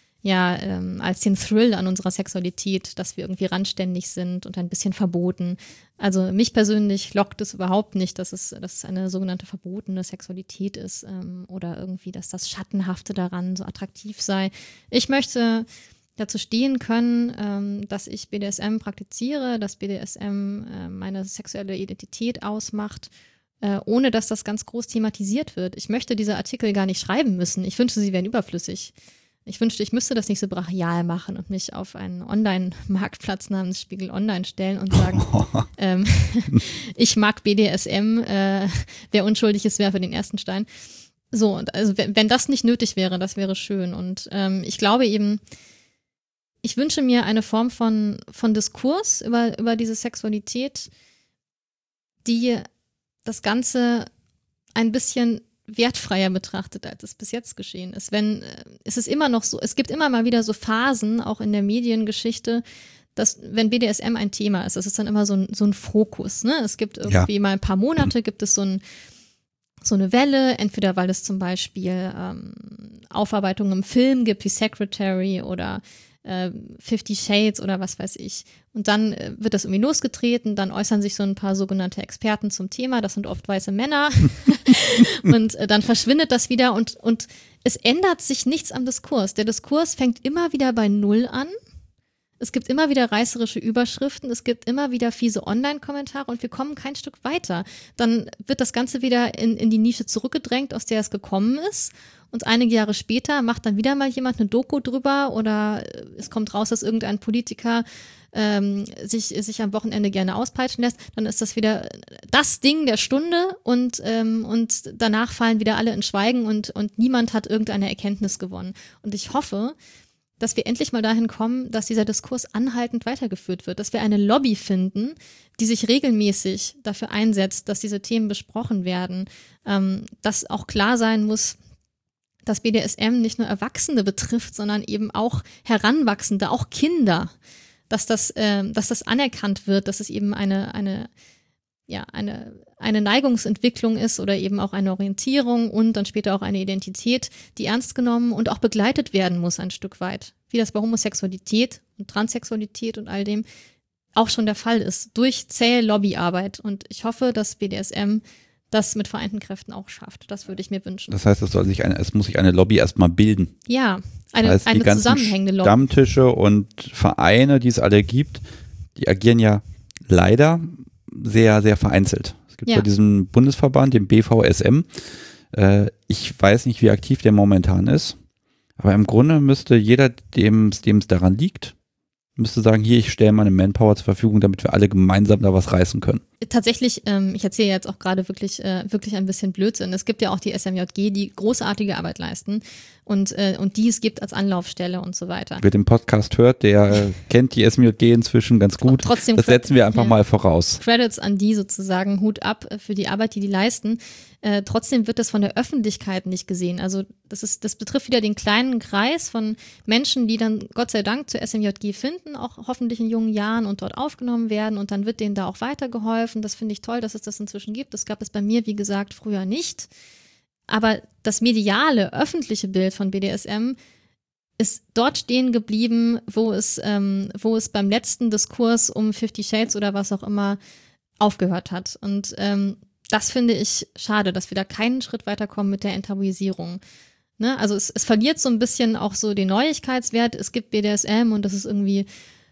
den Thrill an unserer Sexualität, dass wir irgendwie randständig sind und ein bisschen verboten. Also mich persönlich lockt es überhaupt nicht, dass es eine sogenannte verbotene Sexualität ist oder irgendwie, dass das Schattenhafte daran so attraktiv sei. Ich möchte dazu stehen können, dass ich BDSM praktiziere, dass BDSM meine sexuelle Identität ausmacht, ohne dass das ganz groß thematisiert wird. Ich möchte diese Artikel gar nicht schreiben müssen. Ich wünschte, sie wären überflüssig. Ich wünschte, ich müsste das nicht so brachial machen und mich auf einen Online-Marktplatz namens Spiegel Online stellen und sagen, ich mag BDSM, wer unschuldig ist, werfe den ersten Stein. So, also wenn das nicht nötig wäre, das wäre schön. Und ich glaube eben, ich wünsche mir eine Form von Diskurs über diese Sexualität, die das Ganze ein bisschen wertfreier betrachtet, als es bis jetzt geschehen ist. Es ist immer noch so, es gibt immer mal wieder so Phasen, auch in der Mediengeschichte, dass, wenn BDSM ein Thema ist, das ist dann immer so ein Fokus, ne? Es gibt irgendwie mal ein paar Monate, gibt es so eine Welle, entweder weil es zum Beispiel Aufarbeitungen im Film gibt, wie Secretary oder 50 Shades oder was weiß ich. Und dann wird das irgendwie losgetreten, dann äußern sich so ein paar sogenannte Experten zum Thema, das sind oft weiße Männer und dann verschwindet das wieder und es ändert sich nichts am Diskurs. Der Diskurs fängt immer wieder bei Null an. Es gibt immer wieder reißerische Überschriften, es gibt immer wieder fiese Online-Kommentare und wir kommen kein Stück weiter. Dann wird das Ganze wieder in die Nische zurückgedrängt, aus der es gekommen ist. Und einige Jahre später macht dann wieder mal jemand eine Doku drüber oder es kommt raus, dass irgendein Politiker sich am Wochenende gerne auspeitschen lässt. Dann ist das wieder das Ding der Stunde und danach fallen wieder alle in Schweigen und niemand hat irgendeine Erkenntnis gewonnen. Und ich hoffe, dass wir endlich mal dahin kommen, dass dieser Diskurs anhaltend weitergeführt wird, dass wir eine Lobby finden, die sich regelmäßig dafür einsetzt, dass diese Themen besprochen werden, dass auch klar sein muss, dass BDSM nicht nur Erwachsene betrifft, sondern eben auch Heranwachsende, auch Kinder, dass das anerkannt wird, dass es eben eine Neigungsentwicklung ist oder eben auch eine Orientierung und dann später auch eine Identität, die ernst genommen und auch begleitet werden muss ein Stück weit, wie das bei Homosexualität und Transsexualität und all dem auch schon der Fall ist, durch zähe Lobbyarbeit. Und ich hoffe, dass BDSM das mit vereinten Kräften auch schafft. Das würde ich mir wünschen. Das heißt, es muss sich eine Lobby erstmal bilden. Ja, eine zusammenhängende Lobby. Stammtische und Vereine, die es alle gibt, die agieren ja leider sehr, sehr vereinzelt. Es gibt ja diesen Bundesverband, den BVSM. Ich weiß nicht, wie aktiv der momentan ist, aber im Grunde müsste jeder, dem es daran liegt, müsste sagen, hier, ich stelle meine Manpower zur Verfügung, damit wir alle gemeinsam da was reißen können. Tatsächlich, ich erzähle jetzt auch gerade wirklich ein bisschen Blödsinn. Es gibt ja auch die SMJG, die großartige Arbeit leisten und die es gibt als Anlaufstelle und so weiter. Wer den Podcast hört, der kennt die SMJG inzwischen ganz gut. Trotzdem, das setzen wir einfach mal voraus. Credits an die sozusagen, Hut ab für die Arbeit, die leisten. Trotzdem wird das von der Öffentlichkeit nicht gesehen. Also das betrifft wieder den kleinen Kreis von Menschen, die dann Gott sei Dank zur SMJG finden, auch hoffentlich in jungen Jahren und dort aufgenommen werden und dann wird denen da auch weitergeholfen. Das finde ich toll, dass es das inzwischen gibt. Das gab es bei mir, wie gesagt, früher nicht. Aber das mediale, öffentliche Bild von BDSM ist dort stehen geblieben, wo es beim letzten Diskurs um 50 Shades oder was auch immer aufgehört hat. Und das finde ich schade, dass wir da keinen Schritt weiterkommen mit der Enttabuisierung. Ne? Also es verliert so ein bisschen auch so den Neuigkeitswert. Es gibt BDSM und das ist irgendwie,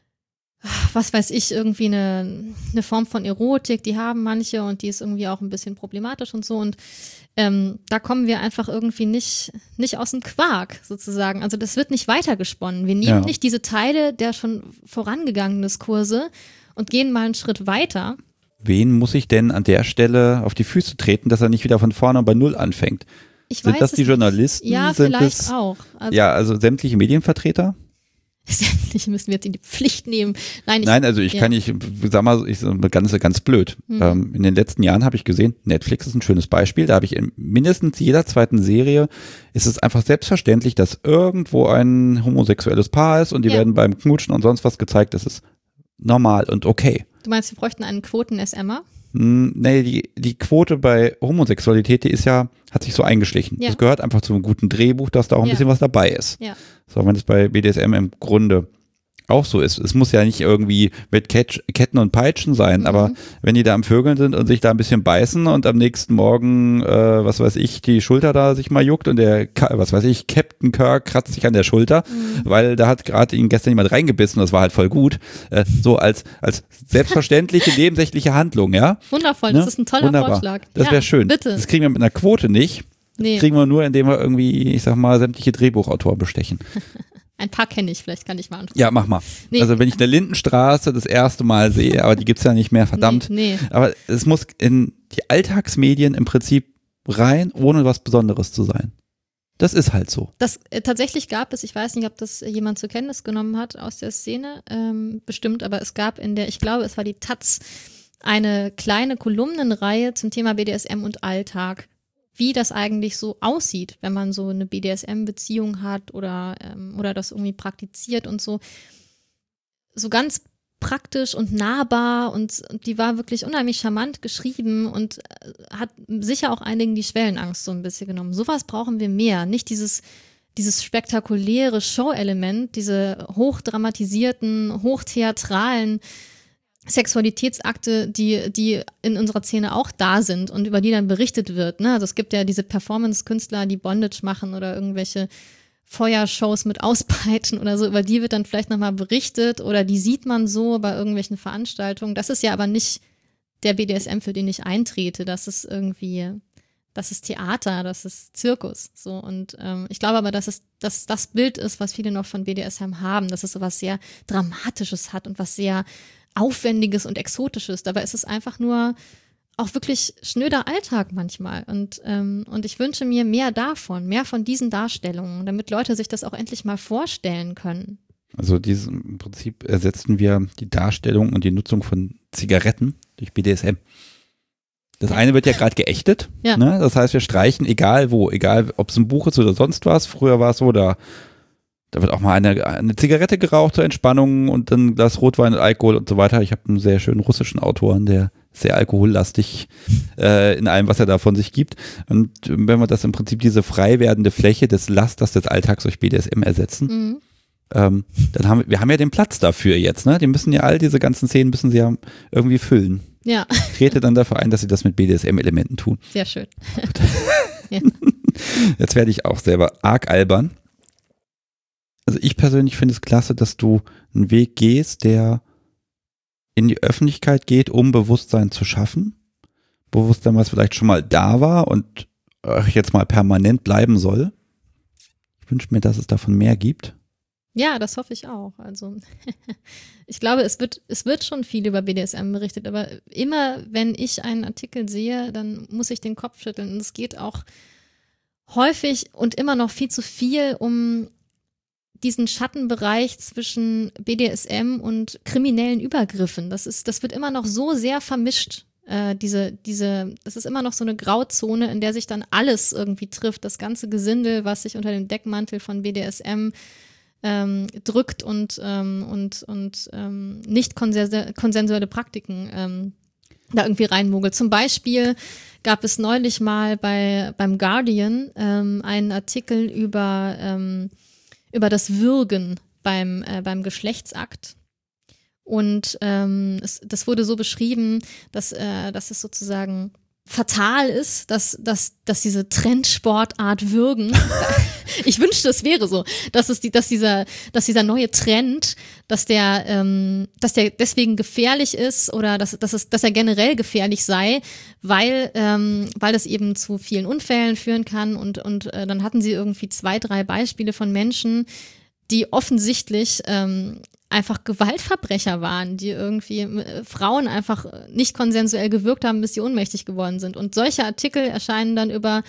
was weiß ich, irgendwie eine Form von Erotik, die haben manche und die ist irgendwie auch ein bisschen problematisch und so. Und da kommen wir einfach irgendwie nicht aus dem Quark sozusagen. Also das wird nicht weitergesponnen. Wir nehmen nicht diese Teile der schon vorangegangenen Diskurse und gehen mal einen Schritt weiter. Wen muss ich denn an der Stelle auf die Füße treten, dass er nicht wieder von vorne bei Null anfängt? Sind das die Journalisten? Ja, sind vielleicht es, auch. also sämtliche Medienvertreter? Sämtliche müssen wir jetzt in die Pflicht nehmen. Nein, also ich kann nicht, sag mal, ich sag ganz blöd. In den letzten Jahren habe ich gesehen, Netflix ist ein schönes Beispiel, da habe ich in mindestens jeder zweiten Serie, ist es einfach selbstverständlich, dass irgendwo ein homosexuelles Paar ist und die werden beim Knutschen und sonst was gezeigt, das ist normal und okay. Du meinst, wir bräuchten einen Quoten-SMer? Nee, die Quote bei Homosexualität, die hat sich so eingeschlichen. Ja. Das gehört einfach zu einem guten Drehbuch, dass da auch ein bisschen was dabei ist. Ja. So, wenn es bei BDSM im Grunde auch so ist. Es muss ja nicht irgendwie mit Ketten und Peitschen sein, aber wenn die da am Vögeln sind und sich da ein bisschen beißen und am nächsten Morgen, was weiß ich, die Schulter da sich mal juckt und Captain Kirk kratzt sich an der Schulter, weil da hat gerade ihn gestern jemand reingebissen und das war halt voll gut. So als selbstverständliche, nebensächliche Handlung, ja? Wundervoll, das ist ein toller Vorschlag. Das wäre schön. Bitte. Das kriegen wir mit einer Quote nicht. Nee. Das kriegen wir nur, indem wir irgendwie, ich sag mal, sämtliche Drehbuchautoren bestechen. Ein paar kenne ich, vielleicht kann ich mal anschauen. Ja, mach mal. Nee. Also wenn ich eine Lindenstraße das erste Mal sehe, aber die gibt's ja nicht mehr, verdammt. Nee. Aber es muss in die Alltagsmedien im Prinzip rein, ohne was Besonderes zu sein. Das ist halt so. Tatsächlich gab es, ich weiß nicht, ob das jemand zur Kenntnis genommen hat aus der Szene, bestimmt, aber es gab ich glaube, es war die Taz, eine kleine Kolumnenreihe zum Thema BDSM und Alltag. Wie das eigentlich so aussieht, wenn man so eine BDSM-Beziehung hat oder das irgendwie praktiziert und so. So ganz praktisch und nahbar und die war wirklich unheimlich charmant geschrieben und hat sicher auch einigen die Schwellenangst so ein bisschen genommen. Sowas brauchen wir mehr, nicht dieses spektakuläre Show-Element, diese hochdramatisierten, hochtheatralen Sexualitätsakte, die in unserer Szene auch da sind und über die dann berichtet wird. Ne? Also es gibt ja diese Performance-Künstler, die Bondage machen oder irgendwelche Feuershows mit Auspeitschen oder so, über die wird dann vielleicht nochmal berichtet oder die sieht man so bei irgendwelchen Veranstaltungen. Das ist ja aber nicht der BDSM, für den ich eintrete. Das ist Theater, das ist Zirkus. So. Und ich glaube aber, dass das Bild ist, was viele noch von BDSM haben, dass es so was sehr Dramatisches hat und was sehr Aufwendiges und Exotisches. Dabei ist es einfach nur auch wirklich schnöder Alltag manchmal. Und ich wünsche mir mehr davon, mehr von diesen Darstellungen, damit Leute sich das auch endlich mal vorstellen können. Also im Prinzip ersetzen wir die Darstellung und die Nutzung von Zigaretten durch BDSM. Das eine wird ja gerade geächtet. Ja. Ne? Das heißt, wir streichen egal wo, egal ob es ein Buch ist oder sonst was. Früher war es so, da wird auch mal eine Zigarette geraucht zur Entspannung und dann ein Glas Rotwein und Alkohol und so weiter. Ich habe einen sehr schönen russischen Autoren, der sehr alkohollastig in allem, was er da von sich gibt. Und wenn wir das im Prinzip diese frei werdende Fläche des Lasters des Alltags durch BDSM ersetzen, dann haben wir ja den Platz dafür jetzt. Ne? Die müssen ja diese ganzen Szenen müssen sie ja irgendwie füllen. Ja. Ich trete dann dafür ein, dass sie das mit BDSM-Elementen tun. Sehr schön. Ja. Jetzt werde ich auch selber arg albern. Also ich persönlich finde es klasse, dass du einen Weg gehst, der in die Öffentlichkeit geht, um Bewusstsein zu schaffen. Bewusstsein, was vielleicht schon mal da war und jetzt mal permanent bleiben soll. Ich wünsche mir, dass es davon mehr gibt. Ja, das hoffe ich auch. Also ich glaube, es wird schon viel über BDSM berichtet, aber immer, wenn ich einen Artikel sehe, dann muss ich den Kopf schütteln. Und es geht auch häufig und immer noch viel zu viel um diesen Schattenbereich zwischen BDSM und kriminellen Übergriffen. Das wird immer noch so sehr vermischt. Das ist immer noch so eine Grauzone, in der sich dann alles irgendwie trifft. Das ganze Gesindel, was sich unter dem Deckmantel von BDSM drückt und nicht konsensuelle Praktiken da irgendwie reinmogelt. Zum Beispiel gab es neulich mal beim Guardian einen Artikel über das Würgen beim Geschlechtsakt. Und das wurde so beschrieben, dass es sozusagen fatal ist, dass diese Trendsportart Würgen, ich wünschte, es wäre so, dass dieser neue Trend, dass der deswegen gefährlich ist oder dass er generell gefährlich sei, weil das eben zu vielen Unfällen führen kann und dann hatten sie irgendwie 2, 3 Beispiele von Menschen, die offensichtlich einfach Gewaltverbrecher waren, die irgendwie Frauen einfach nicht konsensuell gewürgt haben, bis sie ohnmächtig geworden sind. Und solche Artikel erscheinen dann über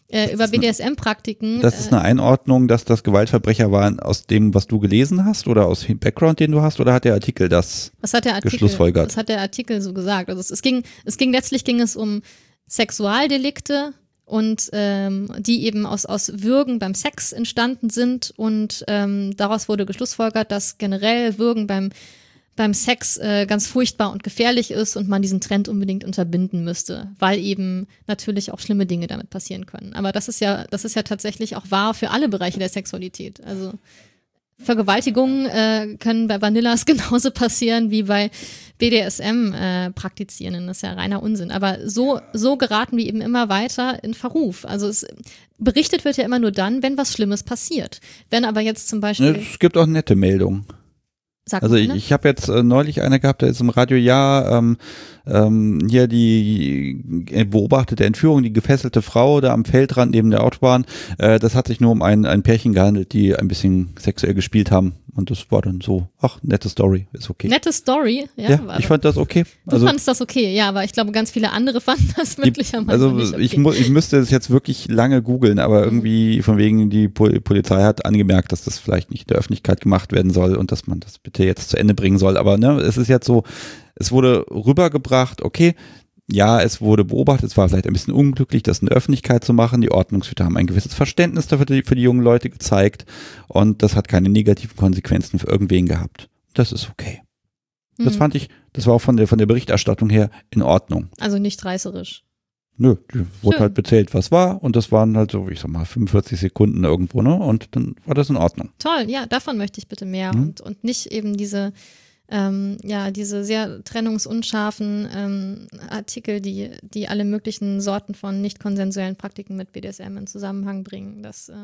über BDSM-Praktiken. Das ist eine Einordnung, dass das Gewaltverbrecher waren aus dem, was du gelesen hast oder aus dem Background, den du hast, oder hat der Artikel das geschlussfolgert? Was hat der Artikel so gesagt? Also letztlich ging es um Sexualdelikte und die eben aus Würgen beim Sex entstanden sind und daraus wurde geschlussfolgert, dass generell Würgen beim Sex ganz furchtbar und gefährlich ist und man diesen Trend unbedingt unterbinden müsste, weil eben natürlich auch schlimme Dinge damit passieren können. Aber das ist ja tatsächlich auch wahr für alle Bereiche der Sexualität. Also Vergewaltigungen können bei Vanillas genauso passieren wie bei BDSM-Praktizierenden. Das ist ja reiner Unsinn. Aber so geraten wir eben immer weiter in Verruf. Also berichtet wird ja immer nur dann, wenn was Schlimmes passiert. Wenn aber jetzt zum Beispiel... Es gibt auch nette Meldungen. Also ich habe jetzt neulich eine gehabt, da ist im Radio, hier die beobachtete Entführung, die gefesselte Frau da am Feldrand neben der Autobahn, das hat sich nur um ein Pärchen gehandelt, die ein bisschen sexuell gespielt haben und das war dann so, nette Story, ist okay. Nette Story? Ja, ich fand das okay. Du fandest das okay, ja, aber ich glaube, ganz viele andere fanden das möglicherweise nicht okay. Ich müsste es jetzt wirklich lange googeln, aber irgendwie von wegen die Polizei hat angemerkt, dass das vielleicht nicht in der Öffentlichkeit gemacht werden soll und dass man das bitte jetzt zu Ende bringen soll, aber es ist jetzt so, es wurde rübergebracht, okay, ja, es wurde beobachtet, es war vielleicht ein bisschen unglücklich, das in der Öffentlichkeit zu machen, die Ordnungshüter haben ein gewisses Verständnis dafür für die jungen Leute gezeigt und das hat keine negativen Konsequenzen für irgendwen gehabt. Das ist okay. Das fand ich, das war auch von der Berichterstattung her in Ordnung. Also nicht reißerisch. Nö, die wurde halt bezählt, was war und das waren halt so, ich sag mal, 45 Sekunden irgendwo, ne? Und dann war das in Ordnung. Toll, ja, davon möchte ich bitte mehr und nicht eben diese sehr trennungsunscharfen Artikel, die alle möglichen Sorten von nicht konsensuellen Praktiken mit BDSM in Zusammenhang bringen.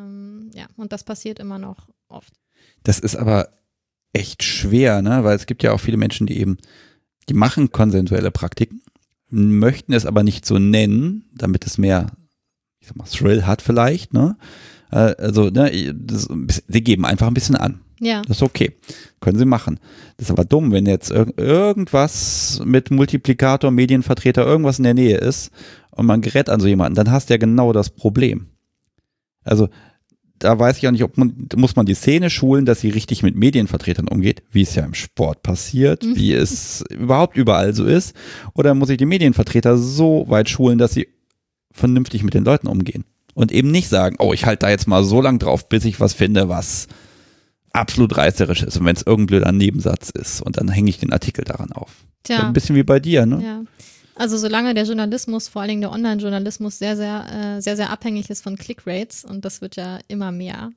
Und das passiert immer noch oft. Das ist aber echt schwer, ne? Weil es gibt ja auch viele Menschen, die machen konsensuelle Praktiken, möchten es aber nicht so nennen, damit es mehr, ich sag mal, Thrill hat vielleicht, ne? Also, ne, sie geben einfach ein bisschen an. Ja. Das ist okay. Können sie machen. Das ist aber dumm, wenn jetzt irgendwas mit Multiplikator, Medienvertreter, irgendwas in der Nähe ist und man gerät an so jemanden, dann hast du ja genau das Problem. Also, da weiß ich auch nicht, muss man die Szene schulen, dass sie richtig mit Medienvertretern umgeht, wie es ja im Sport passiert, wie es überhaupt überall so ist, oder muss ich die Medienvertreter so weit schulen, dass sie vernünftig mit den Leuten umgehen und eben nicht sagen, ich halte da jetzt mal so lang drauf, bis ich was finde, was absolut reißerisch ist und wenn es irgendein blöder Nebensatz ist und dann hänge ich den Artikel daran auf. Tja. Ein bisschen wie bei dir, ne? Ja. Also solange der Journalismus, vor allen Dingen der Online-Journalismus, sehr, sehr, sehr, sehr abhängig ist von Click-Rates und das wird ja immer mehr,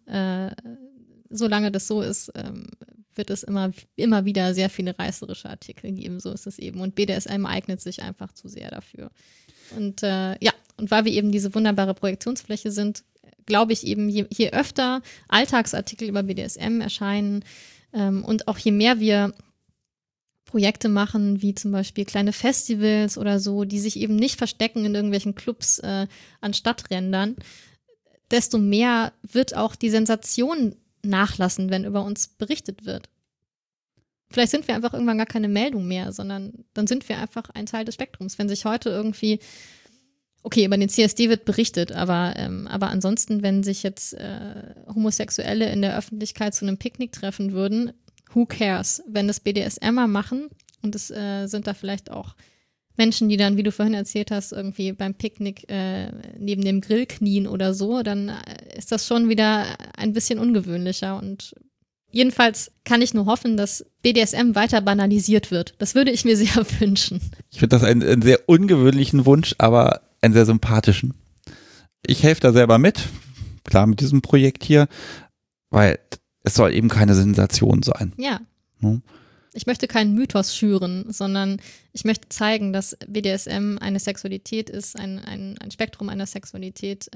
solange das so ist, wird es immer wieder sehr viele reißerische Artikel geben, so ist es eben. Und BDSM eignet sich einfach zu sehr dafür. Und und weil wir eben diese wunderbare Projektionsfläche sind, glaube ich eben, je öfter Alltagsartikel über BDSM erscheinen und auch je mehr wir Projekte machen, wie zum Beispiel kleine Festivals oder so, die sich eben nicht verstecken in irgendwelchen Clubs an Stadträndern, desto mehr wird auch die Sensation nachlassen, wenn über uns berichtet wird. Vielleicht sind wir einfach irgendwann gar keine Meldung mehr, sondern dann sind wir einfach ein Teil des Spektrums. Wenn sich heute irgendwie, okay, über den CSD wird berichtet, aber ansonsten, wenn sich jetzt Homosexuelle in der Öffentlichkeit zu einem Picknick treffen würden, who cares? Wenn das BDSMer machen und es sind da vielleicht auch Menschen, die dann, wie du vorhin erzählt hast, irgendwie beim Picknick neben dem Grill knien oder so, dann ist das schon wieder ein bisschen ungewöhnlicher und jedenfalls kann ich nur hoffen, dass BDSM weiter banalisiert wird. Das würde ich mir sehr wünschen. Ich finde das einen sehr ungewöhnlichen Wunsch, aber einen sehr sympathischen. Ich helfe da selber mit, klar mit diesem Projekt hier, weil es soll eben keine Sensation sein. Ja. Ich möchte keinen Mythos schüren, sondern ich möchte zeigen, dass BDSM eine Sexualität ist, ein Spektrum einer Sexualität,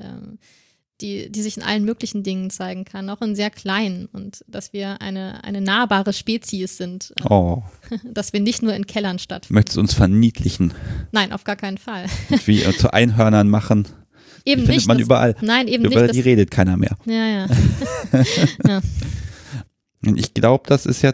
die sich in allen möglichen Dingen zeigen kann, auch in sehr kleinen und dass wir eine nahbare Spezies sind. Dass wir nicht nur in Kellern stattfinden. Möchtest du uns verniedlichen? Nein, auf gar keinen Fall. Wie zu Einhörnern machen. Eben die findet nicht. Man überall. Nein, eben überall, nicht. Die redet keiner mehr. Ja. Ja. Ich glaube, das ist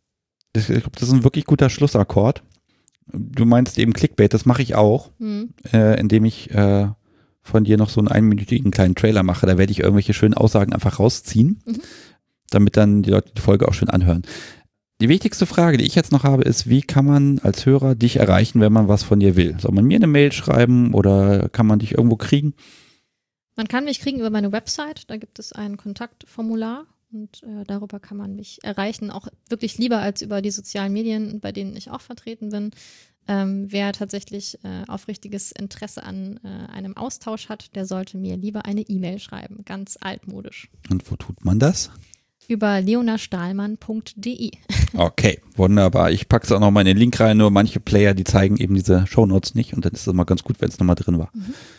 ein wirklich guter Schlussakkord. Du meinst eben Clickbait, das mache ich auch, indem ich von dir noch so einen einminütigen kleinen Trailer mache. Da werde ich irgendwelche schönen Aussagen einfach rausziehen, damit dann die Leute die Folge auch schön anhören. Die wichtigste Frage, die ich jetzt noch habe, ist, wie kann man als Hörer dich erreichen, wenn man was von dir will? Soll man mir eine Mail schreiben oder kann man dich irgendwo kriegen? Man kann mich kriegen über meine Website, da gibt es ein Kontaktformular und darüber kann man mich erreichen, auch wirklich lieber als über die sozialen Medien, bei denen ich auch vertreten bin. Wer tatsächlich aufrichtiges Interesse an einem Austausch hat, der sollte mir lieber eine E-Mail schreiben, ganz altmodisch. Und wo tut man das? Über leonastahlmann.de. Okay, wunderbar. Ich packe es auch nochmal in den Link rein, nur manche Player, die zeigen eben diese Shownotes nicht und dann ist es mal ganz gut, wenn es nochmal drin war.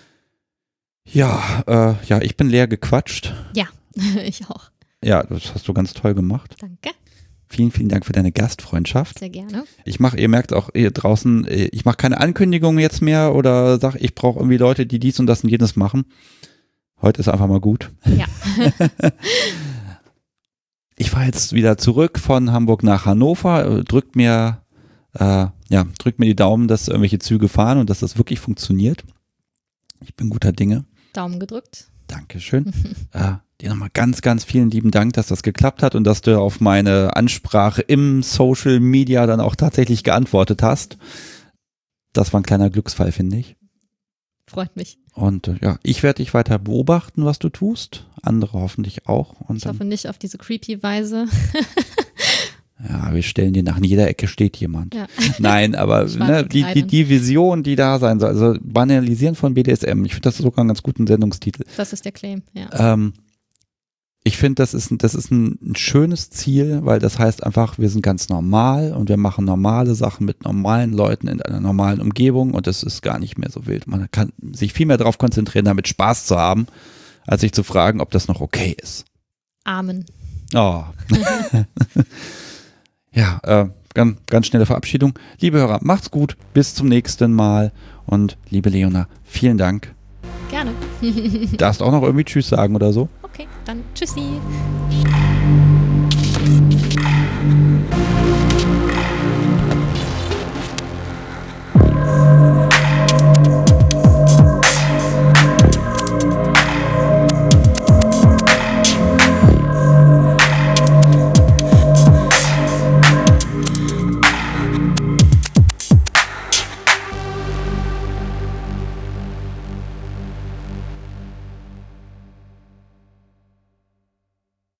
Ja, ich bin leer gequatscht. Ja, ich auch. Ja, das hast du ganz toll gemacht. Danke. Vielen, vielen Dank für deine Gastfreundschaft. Sehr gerne. Ihr merkt auch hier draußen, ich mache keine Ankündigungen jetzt mehr oder sage, ich brauche irgendwie Leute, die dies und das und jenes machen. Heute ist einfach mal gut. Ja. Ich fahre jetzt wieder zurück von Hamburg nach Hannover. Drückt mir die Daumen, dass irgendwelche Züge fahren und dass das wirklich funktioniert. Ich bin guter Dinge. Daumen gedrückt. Dankeschön. Dir nochmal ganz, ganz vielen lieben Dank, dass das geklappt hat und dass du auf meine Ansprache im Social Media dann auch tatsächlich geantwortet hast. Das war ein kleiner Glücksfall, finde ich. Freut mich. Und ich werde dich weiter beobachten, was du tust. Andere hoffentlich auch. Und ich hoffe nicht auf diese creepy Weise. Ja, wir stellen dir nach, in jeder Ecke steht jemand. Ja. Nein, aber die Vision, die da sein soll, also Banalisieren von BDSM, ich finde das sogar einen ganz guten Sendungstitel. Das ist der Claim, ja. Ich finde, das ist ein schönes Ziel, weil das heißt einfach, wir sind ganz normal und wir machen normale Sachen mit normalen Leuten in einer normalen Umgebung und das ist gar nicht mehr so wild. Man kann sich viel mehr darauf konzentrieren, damit Spaß zu haben, als sich zu fragen, ob das noch okay ist. Amen. Oh. Ja, ganz schnelle Verabschiedung. Liebe Hörer, macht's gut, bis zum nächsten Mal und liebe Leona, vielen Dank. Gerne. Darfst auch noch irgendwie Tschüss sagen oder so? Okay, dann tschüssi.